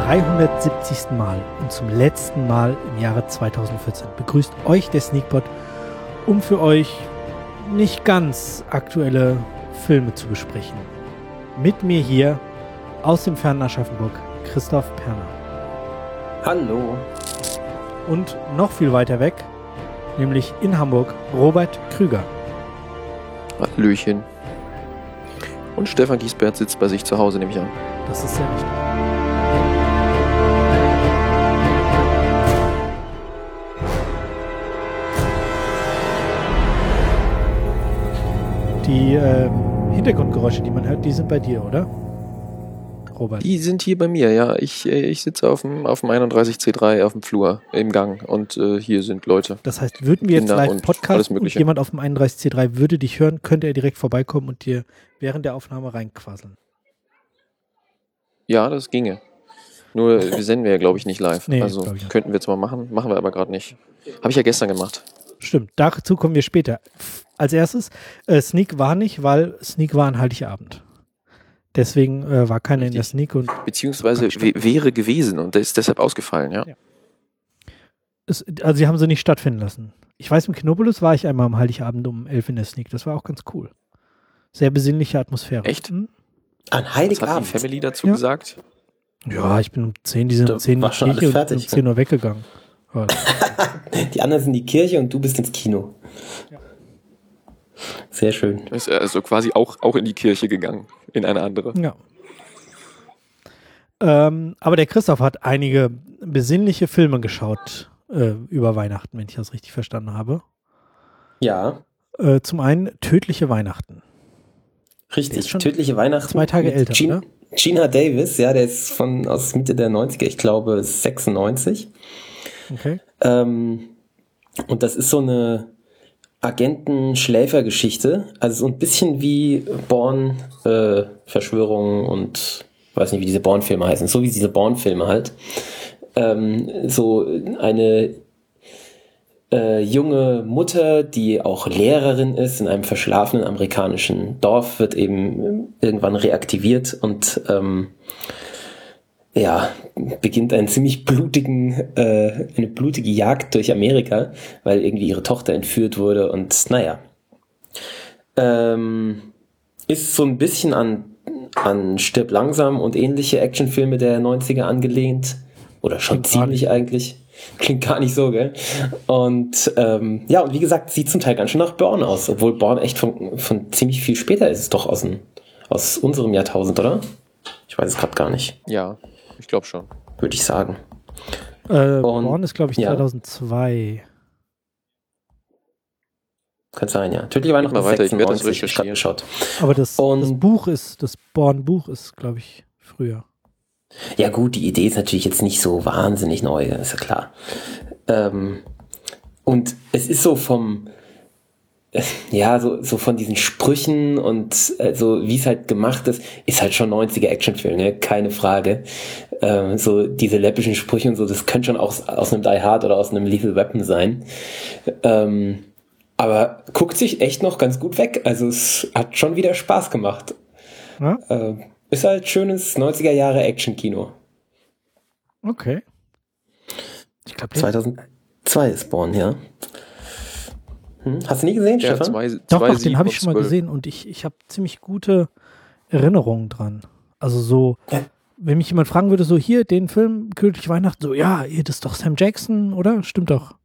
370. Mal und zum letzten Mal im Jahre 2014 begrüßt euch der Sneakbot, um für euch nicht ganz aktuelle Filme zu besprechen. Mit mir hier aus dem fernen Aschaffenburg Christoph Perner. Hallo. Und noch viel weiter weg, nämlich in Hamburg, Robert Krüger. Hallöchen. Und Stefan Giesbert sitzt bei sich zu Hause, nehme ich an. Das ist sehr richtig. Die Hintergrundgeräusche, die man hört, die sind bei dir, oder? Robert. Die sind hier bei mir, ja. Ich sitze auf dem 31C3 auf dem Flur im Gang und hier sind Leute. Das heißt, würden wir jetzt Kinder live podcasten und Mögliche. jemand auf dem 31C3 würde dich hören, könnte er direkt vorbeikommen und dir während der Aufnahme reinquasseln. Ja, das ginge. Nur, wir senden ja, glaube ich, nicht live. Nee, also glaub ich nicht. könnten wir jetzt mal machen, machen wir aber gerade nicht. Habe ich ja gestern gemacht. Stimmt, dazu kommen wir später. Als erstes, Sneak war nicht, weil Sneak war ein Heiligabend. Deswegen war keiner in der Sneak. Und beziehungsweise wäre gewesen und der ist deshalb ausgefallen, ja. Also sie haben sie nicht stattfinden lassen. Ich weiß, im Kinopolis war ich einmal am Heiligabend um 11 in der Sneak. Das war auch ganz cool. Sehr besinnliche Atmosphäre. Echt? An Was hat die Heiligabend. Family dazu Ja. gesagt? Ja, ich bin um 10, die sind Da um 10 in war die schon Kirche alles und fertig, um 10 Uhr weggegangen. Ja, Die anderen sind in die Kirche und du bist ins Kino. Ja. Sehr schön. Ist also quasi auch in die Kirche gegangen, in eine andere. ja. Aber der Christoph hat einige besinnliche Filme geschaut über Weihnachten, wenn ich das richtig verstanden habe. Ja, Zum einen Tödliche Weihnachten. Der ist richtig. schon Tödliche Weihnachten. 2 Tage mit älter, oder? Gina Davis, ja, der ist aus Mitte der 90er, ich glaube 96. Okay. Und das ist so eine Agenten-Schläfer-Geschichte. Also so ein bisschen wie Bourne-Verschwörung und weiß nicht, wie diese Bourne-Filme heißen. So wie diese Bourne-Filme halt. So eine junge Mutter, die auch Lehrerin ist in einem verschlafenen amerikanischen Dorf, wird eben irgendwann reaktiviert und beginnt eine blutige Jagd durch Amerika, weil irgendwie ihre Tochter entführt wurde und ist so ein bisschen an Stirb langsam und ähnliche Actionfilme der 90er angelehnt. Oder schon Klingt gar ziemlich nicht. eigentlich. Klingt gar nicht so, gell? Und und wie gesagt, sieht zum Teil ganz schön nach Bourne aus, obwohl Bourne echt von ziemlich viel später ist, doch aus unserem Jahrtausend, oder? Ich weiß es gerade gar nicht, Ja, ich glaube schon. würde ich sagen. Bourne ist, glaube ich, ja. 2002. Kann sein, ja. Tödliche Weihnachten Mach mal weiter, ich werde das 96, hab ich grad recherchieren. geschaut. Aber das Und- Bourne-Buch ist, glaube ich, früher. Ja gut, die Idee ist natürlich jetzt nicht so wahnsinnig neu, ist ja klar. Und es ist so so von diesen Sprüchen und so wie es halt gemacht ist halt schon 90er Actionfilm, ne? Keine Frage. So diese läppischen Sprüche und so, das könnte schon auch aus einem Die Hard oder aus einem Lethal Weapon sein. Aber guckt sich echt noch ganz gut weg. Also es hat schon wieder Spaß gemacht. Ja? Ist halt schönes 90er Jahre Action-Kino. Okay. Ich glaube, 2002 ist Bourne, ja. Hast du nie gesehen, Ja, Stefan? doch, den habe ich schon mal gesehen und ich habe ziemlich gute Erinnerungen dran. Also so, Ja. wenn mich jemand fragen würde, so hier, den Film Tödliche Weihnachten, so, ja, das ist doch Sam Jackson, oder? Stimmt doch.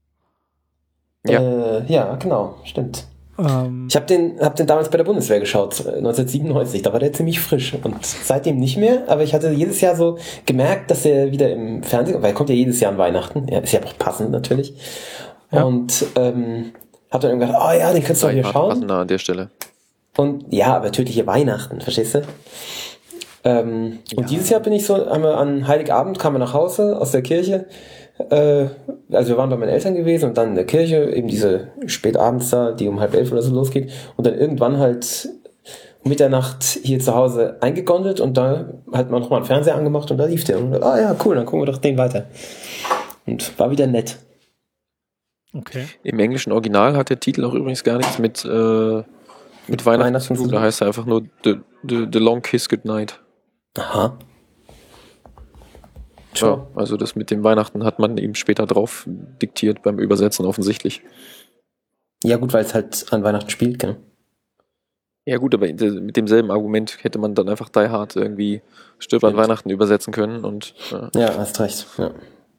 Ja, genau, stimmt. Ähm, Ich hab den damals bei der Bundeswehr geschaut, 1997, da war der ziemlich frisch und seitdem nicht mehr, aber ich hatte jedes Jahr so gemerkt, dass er wieder im Fernsehen, weil er kommt ja jedes Jahr an Weihnachten, ja, ist ja auch passend natürlich, Ja. und hab dann gedacht, oh ja, den kannst du doch hier schauen. Passender an der Stelle. Und ja, aber tödliche Weihnachten, verstehst du? Und dieses Jahr haben wir an Heiligabend, kamen wir nach Hause aus der Kirche. Also wir waren bei meinen Eltern gewesen und dann in der Kirche, eben diese Spätabends da, die um 10:30 oder so losgeht. Und dann irgendwann halt um Mitternacht hier zu Hause eingegondelt und da hat man nochmal einen Fernseher angemacht und da lief der. Und ja, cool, dann gucken wir doch den weiter. Und war wieder nett. okay. Im englischen Original hat der Titel auch übrigens gar nichts mit Weihnachten zu tun. Da heißt er einfach nur The Long Kiss Goodnight. Aha. Ja, also das mit dem Weihnachten hat man ihm später drauf diktiert beim Übersetzen offensichtlich. Ja gut, weil es halt an Weihnachten spielt, gell? Ja gut, aber mit demselben Argument hätte man dann einfach Die Hard irgendwie Stirb an Stimmt. Weihnachten übersetzen können und Ja, hast recht. Ja.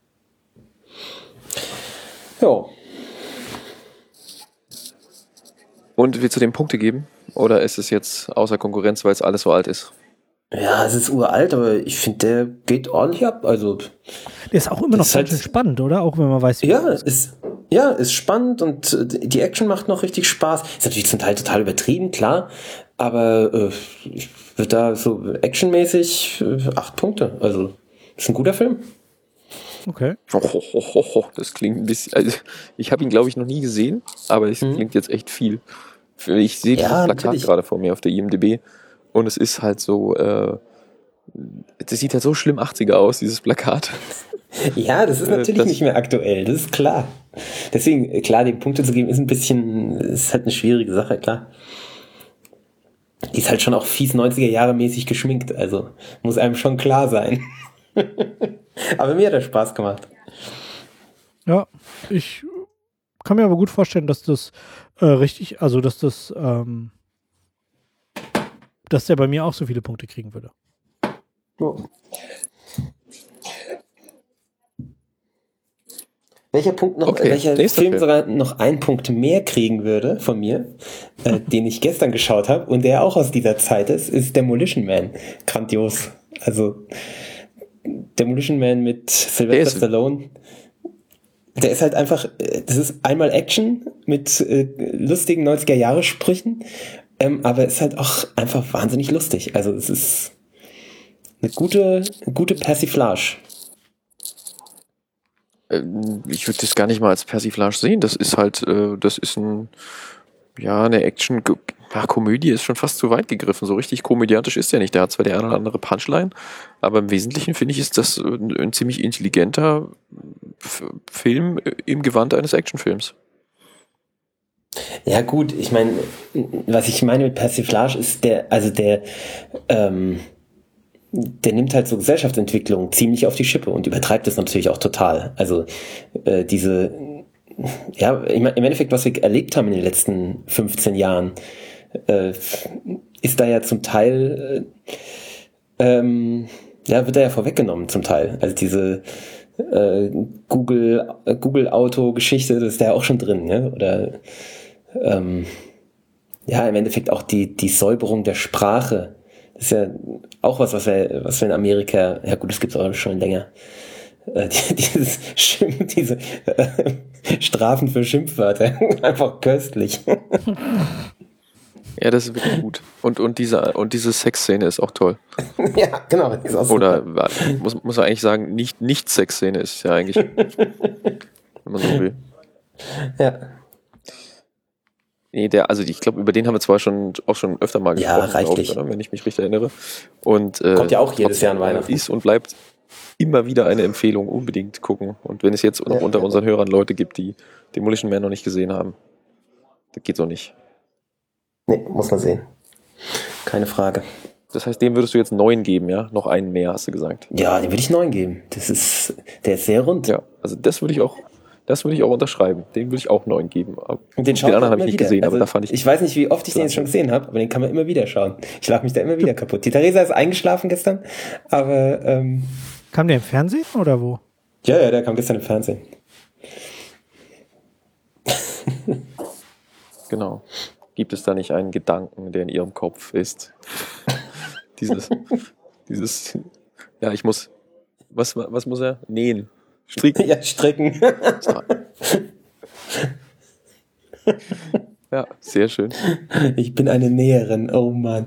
Jo. Und willst du dem Punkte geben? Oder ist es jetzt außer Konkurrenz, weil es alles so alt ist? Ja, es ist uralt, aber ich finde, der geht ordentlich ab. Also, Der ist auch immer noch Das ist halt- ganz schön spannend, oder? Auch wenn man weiß, wie ist spannend und die Action macht noch richtig Spaß. Ist natürlich zum Teil total übertrieben, klar. Aber ich würde da so actionmäßig 8 Punkte. Also, ist ein guter Film. Okay. Das klingt ein bisschen. Also ich habe ihn, glaube ich, noch nie gesehen, aber es klingt jetzt echt viel. Ich sehe dieses Ja, Plakat natürlich. gerade vor mir auf der IMDb und es ist halt so. Das sieht halt so schlimm 80er aus, dieses Plakat. Ja, das ist natürlich das- nicht mehr aktuell, das ist klar. Deswegen, klar, die Punkte zu geben, ist halt eine schwierige Sache, klar. Die ist halt schon auch fies 90er Jahre mäßig geschminkt, also muss einem schon klar sein. Aber mir hat das Spaß gemacht. Ja, ich kann mir aber gut vorstellen, dass das dass der bei mir auch so viele Punkte kriegen würde. Welcher Punkt noch, Okay, welcher nächster Film Film. sogar noch einen Punkt mehr kriegen würde von mir, den ich gestern geschaut habe und der auch aus dieser Zeit ist Demolition Man. Grandios. Also Demolition Man mit Sylvester Stallone. Der ist halt einfach, das ist einmal Action mit lustigen 90er-Jahre-Sprüchen, aber ist halt auch einfach wahnsinnig lustig. Also es ist eine gute Persiflage. Ich würde das gar nicht mal als Persiflage sehen. Das ist halt, das ist eine Action. Komödie ist schon fast zu weit gegriffen. So richtig komödiantisch ist der nicht. Der hat zwar die eine oder andere Punchline, aber im Wesentlichen finde ich, ist das ein ziemlich intelligenter Film im Gewand eines Actionfilms. Ja gut, ich meine, was ich meine mit Persiflage ist der nimmt halt so Gesellschaftsentwicklung ziemlich auf die Schippe und übertreibt das natürlich auch total. Also im Endeffekt, was wir erlebt haben in den letzten 15 Jahren, ist da ja zum Teil, wird da ja vorweggenommen zum Teil. Also diese Google-Auto-Geschichte, das ist da ja auch schon drin, ne? Oder im Endeffekt auch die Säuberung der Sprache. Das ist ja auch was wir in Amerika, ja gut, das gibt es auch schon länger, diese Strafen für Schimpfwörter, einfach köstlich. Ja, das ist wirklich gut. Und diese Sexszene ist auch toll. Ja, genau. Ist auch Oder muss man eigentlich sagen, nicht Sexszene ist ja eigentlich, wenn man so will. Ja. Nee, ich glaube, über den haben wir zwar auch schon öfter mal gesprochen, Ja, reichlich. wenn ich mich richtig erinnere. Und, Kommt ja auch jedes Jahr an Weihnachten. Ist und bleibt immer wieder eine Empfehlung, unbedingt gucken. Und wenn es jetzt noch unter unseren Hörern Leute gibt, die Demolition Man noch nicht gesehen haben, das geht so nicht. Nee, muss man sehen. Keine Frage. Das heißt, dem würdest du jetzt 9 geben, ja? Noch einen mehr, hast du gesagt. Ja, dem würde ich 9 geben. Der ist sehr rund. Ja, also das würde ich auch unterschreiben. Dem würde ich auch 9 geben. Und den anderen habe immer ich nicht wieder. gesehen, Also, aber da fand ich. Ich weiß nicht, wie oft ich den jetzt schon gesehen habe, aber den kann man immer wieder schauen. Ich schlafe mich da immer wieder kaputt. Die Theresa ist eingeschlafen gestern, aber Kam der im Fernsehen oder wo? ja, der kam gestern im Fernsehen. Genau. Gibt es da nicht einen Gedanken, der in ihrem Kopf ist? dieses, ja, ich muss, was muss er? Nähen. Stricken. Ja, stricken. Ja, sehr schön. Ich bin eine Näherin, oh Mann.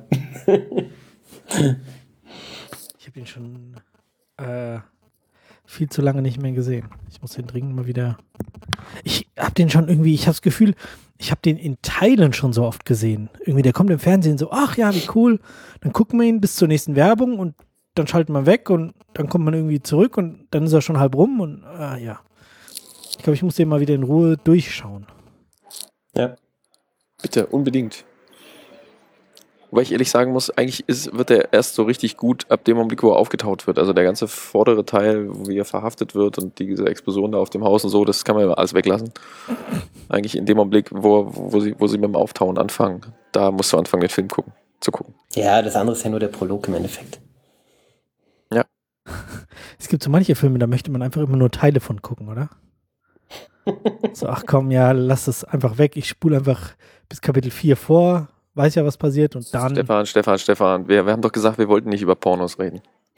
Ich habe ihn schon viel zu lange nicht mehr gesehen. Ich muss den dringend mal wieder. Ich habe den schon irgendwie, ich habe das Gefühl, ich habe den in Teilen schon so oft gesehen. Irgendwie, der kommt im Fernsehen so, ach ja, wie cool. Dann gucken wir ihn bis zur nächsten Werbung und dann schalten wir weg und dann kommt man irgendwie zurück und dann ist er schon halb rum und ja. Ich glaube, ich muss den mal wieder in Ruhe durchschauen. Ja. Bitte, unbedingt. Wobei ich ehrlich sagen muss, eigentlich wird er erst so richtig gut ab dem Augenblick, wo er aufgetaut wird. Also der ganze vordere Teil, wie er verhaftet wird und diese Explosion da auf dem Haus und so, das kann man ja alles weglassen. Eigentlich in dem Augenblick, wo sie mit dem Auftauen anfangen, da musst du anfangen, den Film zu gucken. Ja, das andere ist ja nur der Prolog im Endeffekt. Ja. Es gibt so manche Filme, da möchte man einfach immer nur Teile von gucken, oder? So, ach komm, ja, lass das einfach weg. Ich spule einfach bis Kapitel 4 vor, weiß ja, was passiert und dann... Stefan, wir haben doch gesagt, wir wollten nicht über Pornos reden.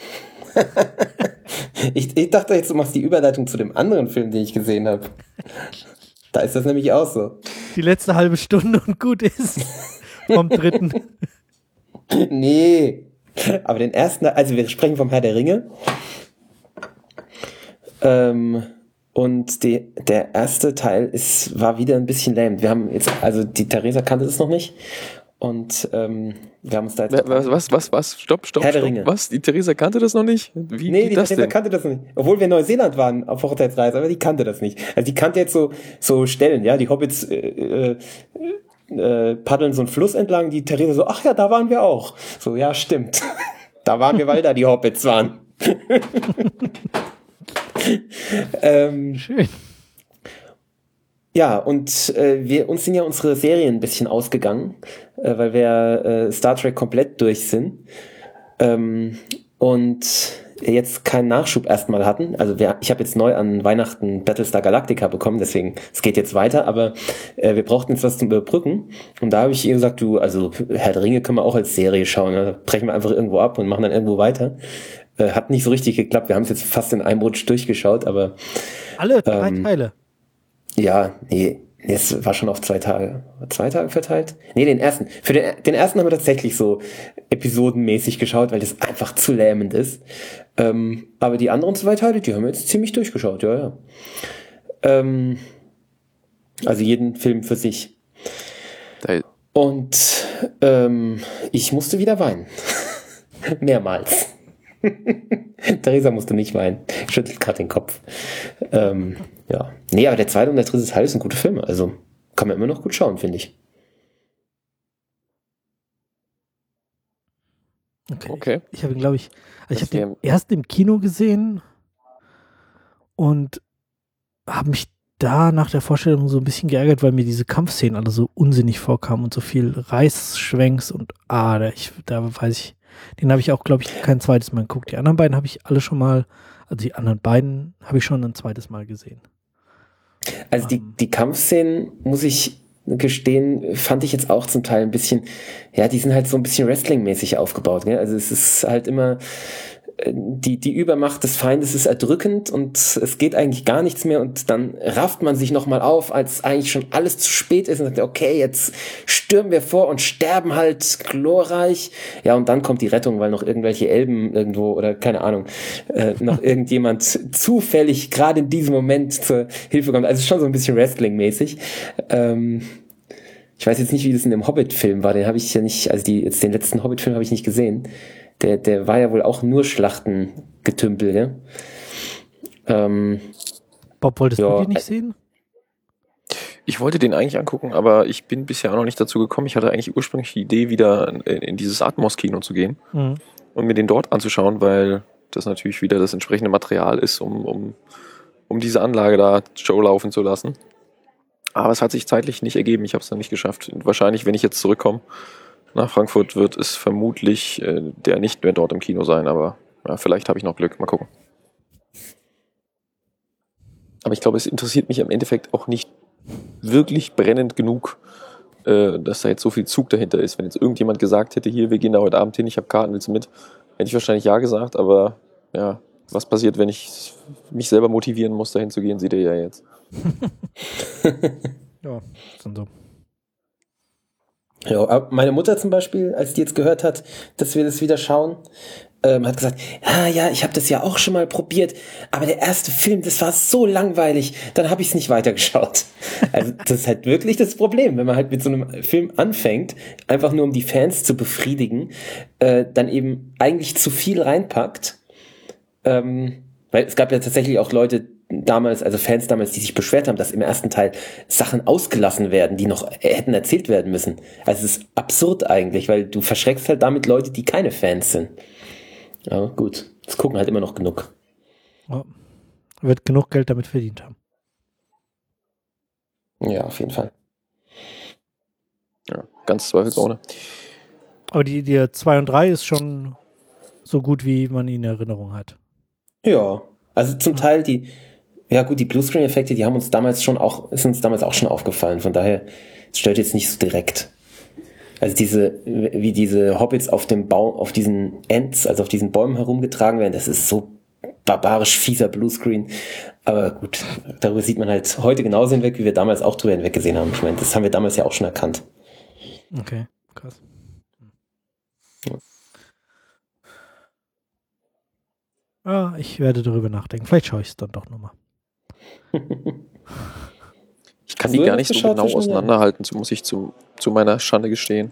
Ich dachte jetzt, du machst die Überleitung zu dem anderen Film, den ich gesehen habe. Da ist das nämlich auch so. Die letzte halbe Stunde und gut ist vom dritten. Nee, aber den ersten, also wir sprechen vom Herr der Ringe. Und der erste Teil war wieder ein bisschen lame. Wir haben jetzt, also die Theresa kannte das noch nicht. Und wir haben uns da jetzt... Was? Stopp. Herr der Ringe. Was? Die Theresa kannte das noch nicht? Wie Nee, geht die das Theresa denn? kannte das noch nicht. Obwohl wir in Neuseeland waren auf Hochzeitsreise, aber die kannte das nicht. Also die kannte jetzt so Stellen, ja, die Hobbits paddeln so einen Fluss entlang, die Theresa so, ach ja, da waren wir auch. So, ja, stimmt. Da waren wir, weil da die Hobbits waren. Schön. Ja, und uns sind ja unsere Serien ein bisschen ausgegangen, weil wir Star Trek komplett durch sind. Und jetzt keinen Nachschub erstmal hatten. Also ich habe jetzt neu an Weihnachten Battlestar Galactica bekommen, deswegen, es geht jetzt weiter, aber wir brauchten jetzt was zum Überbrücken. Und da habe ich ihr gesagt, also Herr der Ringe können wir auch als Serie schauen. Ne? Da brechen wir einfach irgendwo ab und machen dann irgendwo weiter. Hat nicht so richtig geklappt. Wir haben es jetzt fast in einem Rutsch durchgeschaut, aber... Alle 3 Teile? Ja, nee, es war schon auf 2 Tage. 2 Tage verteilt? Nee, den ersten. Für den ersten haben wir tatsächlich so episodenmäßig geschaut, weil das einfach zu lähmend ist. Aber die anderen 2 Teile, die haben wir jetzt ziemlich durchgeschaut, ja. Also jeden Film für sich. Und ich musste wieder weinen. Mehrmals. Theresa musste nicht weinen. Schüttelt gerade den Kopf. Ja. Nee, aber der zweite und der dritte Teil sind gute Filme. Also kann man immer noch gut schauen, finde ich. Okay. Ich habe ihn, glaube ich, ich habe den erst im Kino gesehen und habe mich da nach der Vorstellung so ein bisschen geärgert, weil mir diese Kampfszenen alle so unsinnig vorkamen und so viel Reißschwenks und da weiß ich, den habe ich auch, glaube ich, kein zweites Mal geguckt. Die anderen beiden habe ich alle schon mal, also die anderen beiden habe ich schon ein zweites Mal gesehen. Also die Kampfszenen, muss ich gestehen, fand ich jetzt auch zum Teil ein bisschen, ja, die sind halt so ein bisschen Wrestling-mäßig aufgebaut, gell? Also es ist halt immer, die Übermacht des Feindes ist erdrückend und es geht eigentlich gar nichts mehr und dann rafft man sich nochmal auf, als eigentlich schon alles zu spät ist und sagt, okay, jetzt stürmen wir vor und sterben halt glorreich. Ja, und dann kommt die Rettung, weil noch irgendwelche Elben irgendwo oder keine Ahnung, noch irgendjemand zufällig gerade in diesem Moment zur Hilfe kommt. Also schon so ein bisschen Wrestling-mäßig. Ich weiß jetzt nicht, wie das in dem Hobbit-Film war, den habe ich ja nicht, also den letzten Hobbit-Film habe ich nicht gesehen. Der war ja wohl auch nur Schlachtengetümpel, ne? Bob, wolltest du den nicht sehen? Ich wollte den eigentlich angucken, aber ich bin bisher auch noch nicht dazu gekommen. Ich hatte eigentlich ursprünglich die Idee, wieder in dieses Atmos-Kino zu gehen und mir den dort anzuschauen, weil das natürlich wieder das entsprechende Material ist, um diese Anlage da Show laufen zu lassen. Aber es hat sich zeitlich nicht ergeben. Ich habe es dann nicht geschafft. Und wahrscheinlich, wenn ich jetzt zurückkomme nach Frankfurt, wird es vermutlich der nicht mehr dort im Kino sein, aber ja, vielleicht habe ich noch Glück. Mal gucken. Aber ich glaube, es interessiert mich im Endeffekt auch nicht wirklich brennend genug, dass da jetzt so viel Zug dahinter ist. Wenn jetzt irgendjemand gesagt hätte, hier, wir gehen da heute Abend hin, ich habe Karten, willst du mit? Hätte ich wahrscheinlich ja gesagt, aber ja, was passiert, wenn ich mich selber motivieren muss, dahin zu gehen, seht ihr ja jetzt. Ja, ist dann so. Ja, meine Mutter zum Beispiel, als die jetzt gehört hat, dass wir das wieder schauen, hat gesagt, ja, ich habe das ja auch schon mal probiert, aber der erste Film, das war so langweilig, dann habe ich es nicht weitergeschaut. Also das ist halt wirklich das Problem, wenn man halt mit so einem Film anfängt, einfach nur um die Fans zu befriedigen, dann eben eigentlich zu viel reinpackt. Weil es gab ja tatsächlich auch Leute, damals, also Fans damals, die sich beschwert haben, dass im ersten Teil Sachen ausgelassen werden, die noch hätten erzählt werden müssen. Also es ist absurd eigentlich, weil du verschreckst halt damit Leute, die keine Fans sind. Aber gut, es gucken halt immer noch genug. Ja. Wird genug Geld damit verdient haben. Ja, auf jeden Fall. Ja, ganz zweifelsohne. Aber die 2 und 3 ist schon so gut, wie man ihn in Erinnerung hat. Ja, also zum Teil die Bluescreen-Effekte, die haben uns damals ist uns damals auch schon aufgefallen. Von daher, es stört jetzt nicht so direkt. Also wie diese Hobbits auf dem Baum, auf diesen Ents, also auf diesen Bäumen herumgetragen werden, das ist so barbarisch fieser Bluescreen. Aber gut, darüber sieht man halt heute genauso hinweg, wie wir damals auch drüber hinweg gesehen haben. Ich meine, das haben wir damals ja auch schon erkannt. Okay, krass. Ja, ich werde darüber nachdenken. Vielleicht schaue ich es dann doch nochmal. Ich kann die gar nicht so genau auseinanderhalten, muss ich zu meiner Schande gestehen.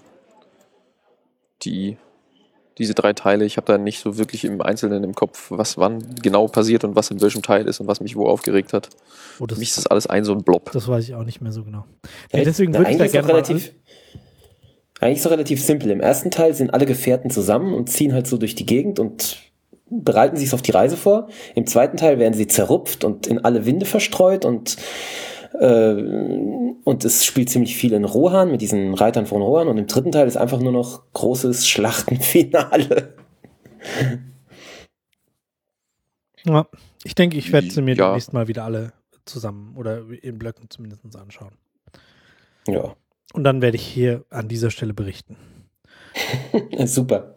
Diese 3 Teile, ich habe da nicht so wirklich im Einzelnen im Kopf, was wann genau passiert und was in welchem Teil ist und was mich wo aufgeregt hat. Für mich ist das alles so ein Blob. Das weiß ich auch nicht mehr so genau. Ja, deswegen würde ich da gerne eigentlich ist es relativ simpel. Im ersten Teil sind alle Gefährten zusammen und ziehen halt so durch die Gegend und bereiten sich auf die Reise vor. Im zweiten Teil werden sie zerrupft und in alle Winde verstreut und es spielt ziemlich viel in Rohan mit diesen Reitern von Rohan und im dritten Teil ist einfach nur noch großes Schlachtenfinale. Ja, ich denke, ich werde sie mir demnächst mal wieder alle zusammen oder in Blöcken zumindest anschauen. Ja. Und dann werde ich hier an dieser Stelle berichten. Super.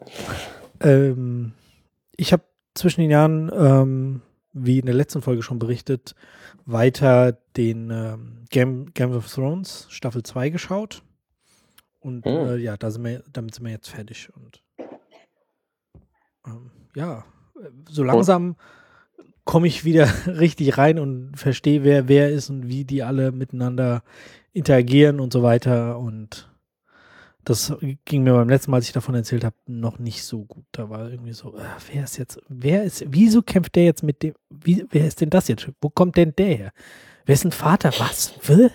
Ich habe zwischen den Jahren, wie in der letzten Folge schon berichtet, weiter den Game of Thrones Staffel 2 geschaut. Und damit sind wir jetzt fertig. Und so langsam komme ich wieder richtig rein und verstehe, wer ist und wie die alle miteinander interagieren und so weiter. Und das ging mir beim letzten Mal, als ich davon erzählt habe, noch nicht so gut. Da war irgendwie so, wieso kämpft der jetzt mit dem, wer ist denn das jetzt? Wo kommt denn der her? Wer ist ein Vater? Was?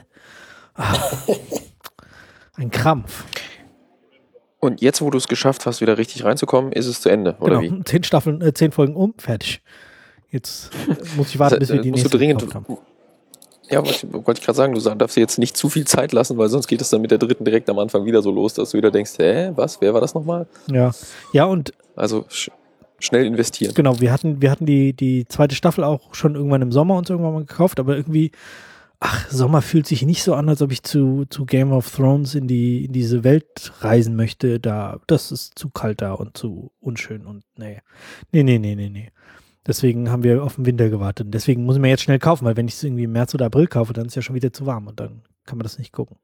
Ein Krampf. Und jetzt, wo du es geschafft hast, wieder richtig reinzukommen, ist es zu Ende, oder wie? 10 Folgen fertig. Jetzt muss ich warten, bis wir die nächste gekauft haben. Ja, wollte ich gerade sagen, du darfst dir jetzt nicht zu viel Zeit lassen, weil sonst geht es dann mit der dritten direkt am Anfang wieder so los, dass du wieder denkst, was, wer war das nochmal? Ja, und also schnell investieren. Genau, wir hatten die zweite Staffel auch schon irgendwann im Sommer uns irgendwann mal gekauft, aber irgendwie, Sommer fühlt sich nicht so an, als ob ich zu Game of Thrones in diese Welt reisen möchte. Das ist zu kalt da und zu unschön und nee. Deswegen haben wir auf den Winter gewartet. Und deswegen muss ich mir jetzt schnell kaufen, weil wenn ich es irgendwie im März oder April kaufe, dann ist es ja schon wieder zu warm und dann kann man das nicht gucken.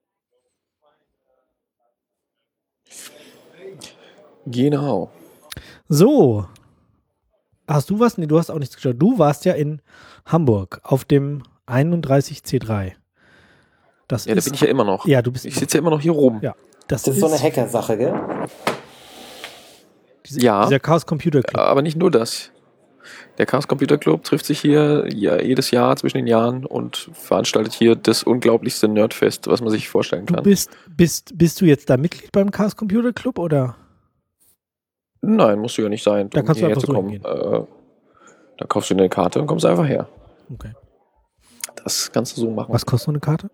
Genau. So. Hast du was? Nee, du hast auch nichts geschaut. Du warst ja in Hamburg auf dem 31C3. Da bin ich ja immer noch. Ja, ich sitze ja immer noch hier rum. Ja, das ist so eine Hacker-Sache, gell? Dieser Chaos Computer Club. Aber nicht nur das. Der Chaos Computer Club trifft sich hier jedes Jahr zwischen den Jahren und veranstaltet hier das unglaublichste Nerdfest, was man sich vorstellen kann. Bist du jetzt da Mitglied beim Chaos Computer Club, oder? Nein, musst du ja nicht sein. Da kannst du einfach so hingehen. Da kaufst du eine Karte und kommst einfach her. Okay. Das kannst du so machen. Was kostet so eine Karte?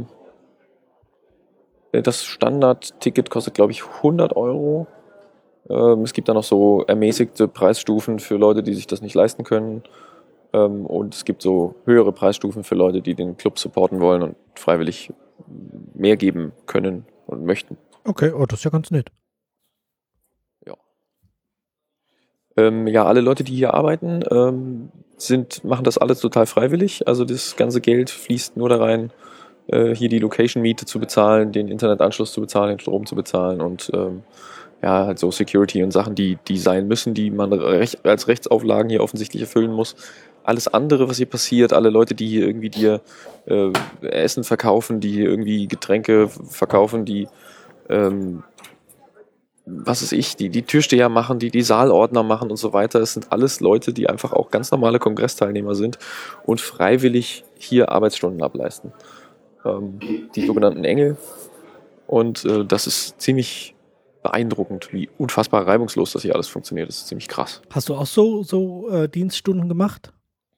Das Standard-Ticket kostet, glaube ich, 100 Euro. Es gibt da noch so ermäßigte Preisstufen für Leute, die sich das nicht leisten können. Und es gibt so höhere Preisstufen für Leute, die den Club supporten wollen und freiwillig mehr geben können und möchten. Okay, das ist ja ganz nett. Ja, alle Leute, die hier arbeiten, machen das alles total freiwillig. Also das ganze Geld fließt nur da rein, hier die Location-Miete zu bezahlen, den Internetanschluss zu bezahlen, den Strom zu bezahlen und halt so Security und Sachen, die sein müssen, die man als Rechtsauflagen hier offensichtlich erfüllen muss. Alles andere, was hier passiert, alle Leute, die hier irgendwie dir Essen verkaufen, die hier irgendwie Getränke verkaufen, die was weiß ich, die Türsteher machen, die Saalordner machen und so weiter. Es sind alles Leute, die einfach auch ganz normale Kongressteilnehmer sind und freiwillig hier Arbeitsstunden ableisten. Die sogenannten Engel. Und das ist ziemlich beeindruckend, wie unfassbar reibungslos das hier alles funktioniert. Das ist ziemlich krass. Hast du auch so Dienststunden gemacht?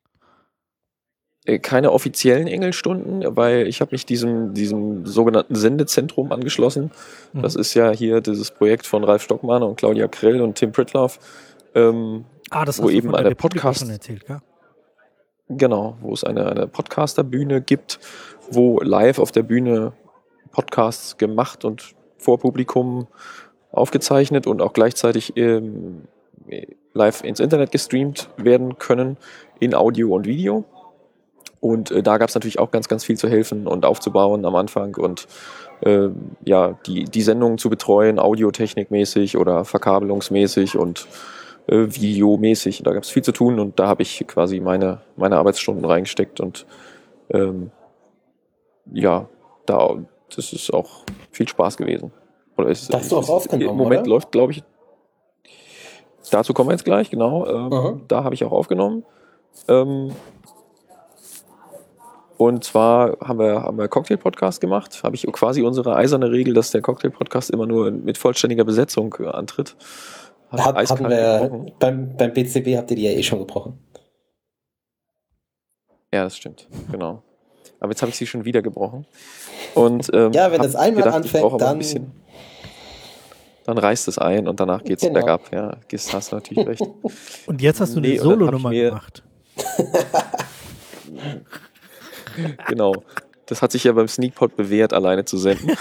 Keine offiziellen Engelstunden, weil ich habe mich diesem sogenannten Sendezentrum angeschlossen. Mhm. Das ist ja hier dieses Projekt von Ralf Stockmann und Claudia Krell und Tim Pritloff, das hast wo du eben von der eine Republika schon erzählt, gell? Genau, wo es eine Podcasterbühne gibt, wo live auf der Bühne Podcasts gemacht und vor Publikum aufgezeichnet und auch gleichzeitig live ins Internet gestreamt werden können in Audio und Video. Und da gab es natürlich auch ganz, ganz viel zu helfen und aufzubauen am Anfang und die Sendungen zu betreuen, audiotechnikmäßig oder verkabelungsmäßig und videomäßig. Da gab es viel zu tun und da habe ich quasi meine Arbeitsstunden reingesteckt und das ist auch viel Spaß gewesen. Das hast du auch aufgenommen, im Moment oder? Läuft, glaube ich, dazu kommen wir jetzt gleich, genau. Da habe ich auch aufgenommen. Und zwar haben wir Cocktail-Podcast gemacht. Habe ich quasi unsere eiserne Regel, dass der Cocktail-Podcast immer nur mit vollständiger Besetzung antritt. Hatten wir beim BCB habt ihr die ja eh schon gebrochen. Ja, das stimmt, genau. Aber jetzt habe ich sie schon wieder gebrochen. Und, wenn das einmal anfängt, dann reißt es ein und danach geht es bergab. Ja, hast du natürlich recht. Und jetzt hast du eine Solo-Nummer gemacht. Genau. Das hat sich ja beim Sneakpot bewährt, alleine zu senden.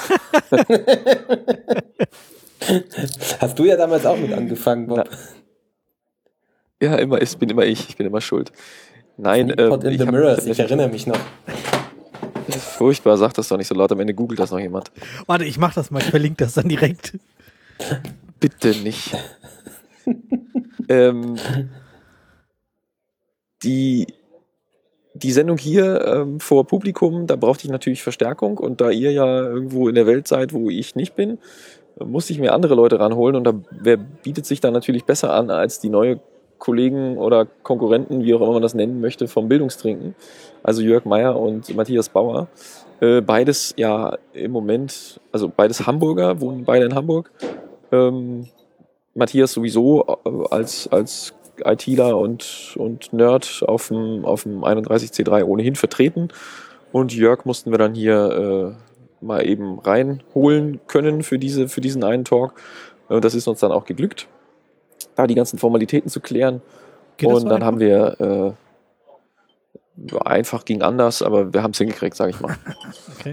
Hast du ja damals auch mit angefangen, Bob. Ja, ich bin immer schuld. Nein, Sneakpot in the Mirrors, ich erinnere mich noch. Das ist furchtbar, sag das doch nicht so laut, am Ende googelt das noch jemand. Warte, ich mach das mal, ich verlinke das dann direkt. Bitte nicht. Die Sendung hier vor Publikum, da brauchte ich natürlich Verstärkung und da ihr ja irgendwo in der Welt seid, wo ich nicht bin, musste ich mir andere Leute ranholen und wer bietet sich da natürlich besser an als die neue Kollegen oder Konkurrenten, wie auch immer man das nennen möchte, vom Bildungstrinken, also Jörg Meyer und Matthias Bauer. Beides ja im Moment, also beides Hamburger, wohnen beide in Hamburg. Matthias sowieso als ITler und Nerd auf dem 31C3 ohnehin vertreten. Und Jörg mussten wir dann hier mal eben reinholen können für diesen einen Talk. Das ist uns dann auch geglückt, da die ganzen Formalitäten zu klären. Und dann haben wir einfach ging anders, aber wir haben es hingekriegt, sage ich mal. Okay.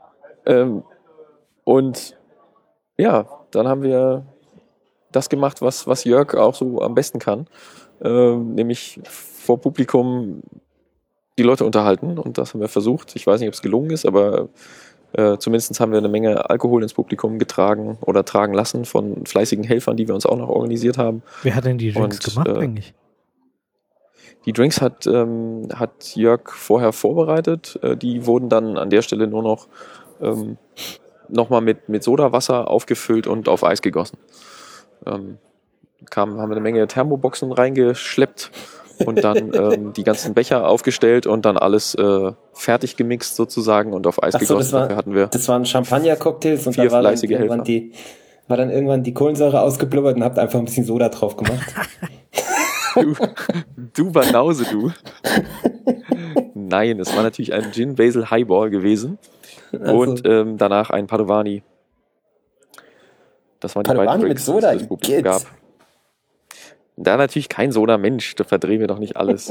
Und ja, dann haben wir das gemacht, was Jörg auch so am besten kann, nämlich vor Publikum die Leute unterhalten und das haben wir versucht. Ich weiß nicht, ob es gelungen ist, aber zumindest haben wir eine Menge Alkohol ins Publikum getragen oder tragen lassen von fleißigen Helfern, die wir uns auch noch organisiert haben. Wer hat denn die Drinks gemacht eigentlich? Die Drinks hat Jörg vorher vorbereitet. Die wurden dann an der Stelle nur noch mal mit Sodawasser aufgefüllt und auf Eis gegossen. Haben wir eine Menge Thermoboxen reingeschleppt und dann die ganzen Becher aufgestellt und dann alles fertig gemixt sozusagen und auf Eis gegossen. Das waren Champagner-Cocktails und 4 da fleißige Helfer. war dann irgendwann die Kohlensäure ausgeblubbert und habt einfach ein bisschen Soda drauf gemacht. Du Banause, du. Nein, es war natürlich ein Gin Basil Highball gewesen und danach ein Padovani. Das waren die beiden Drinks, mit Soda, die es Publikum gab. Da natürlich kein Soda, Mensch, da verdrehen wir doch nicht alles.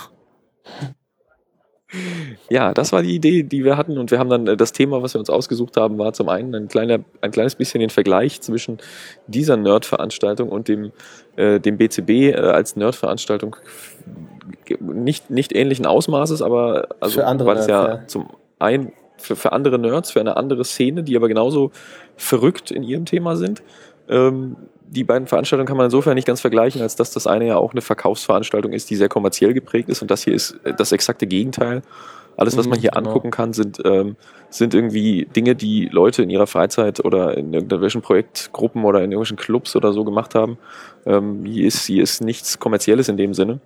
Ja, das war die Idee, die wir hatten und wir haben dann das Thema, was wir uns ausgesucht haben, war zum einen ein kleines bisschen den Vergleich zwischen dieser Nerd-Veranstaltung und dem BCB als Nerd-Veranstaltung nicht ähnlichen Ausmaßes, aber also für andere weil es Nerds, zum einen für andere Nerds, für eine andere Szene, die aber genauso verrückt in ihrem Thema sind. Die beiden Veranstaltungen kann man insofern nicht ganz vergleichen, als dass das eine ja auch eine Verkaufsveranstaltung ist, die sehr kommerziell geprägt ist und das hier ist das exakte Gegenteil. Alles, was man hier angucken kann, sind irgendwie Dinge, die Leute in ihrer Freizeit oder in irgendwelchen Projektgruppen oder in irgendwelchen Clubs oder so gemacht haben. Hier ist nichts Kommerzielles in dem Sinne.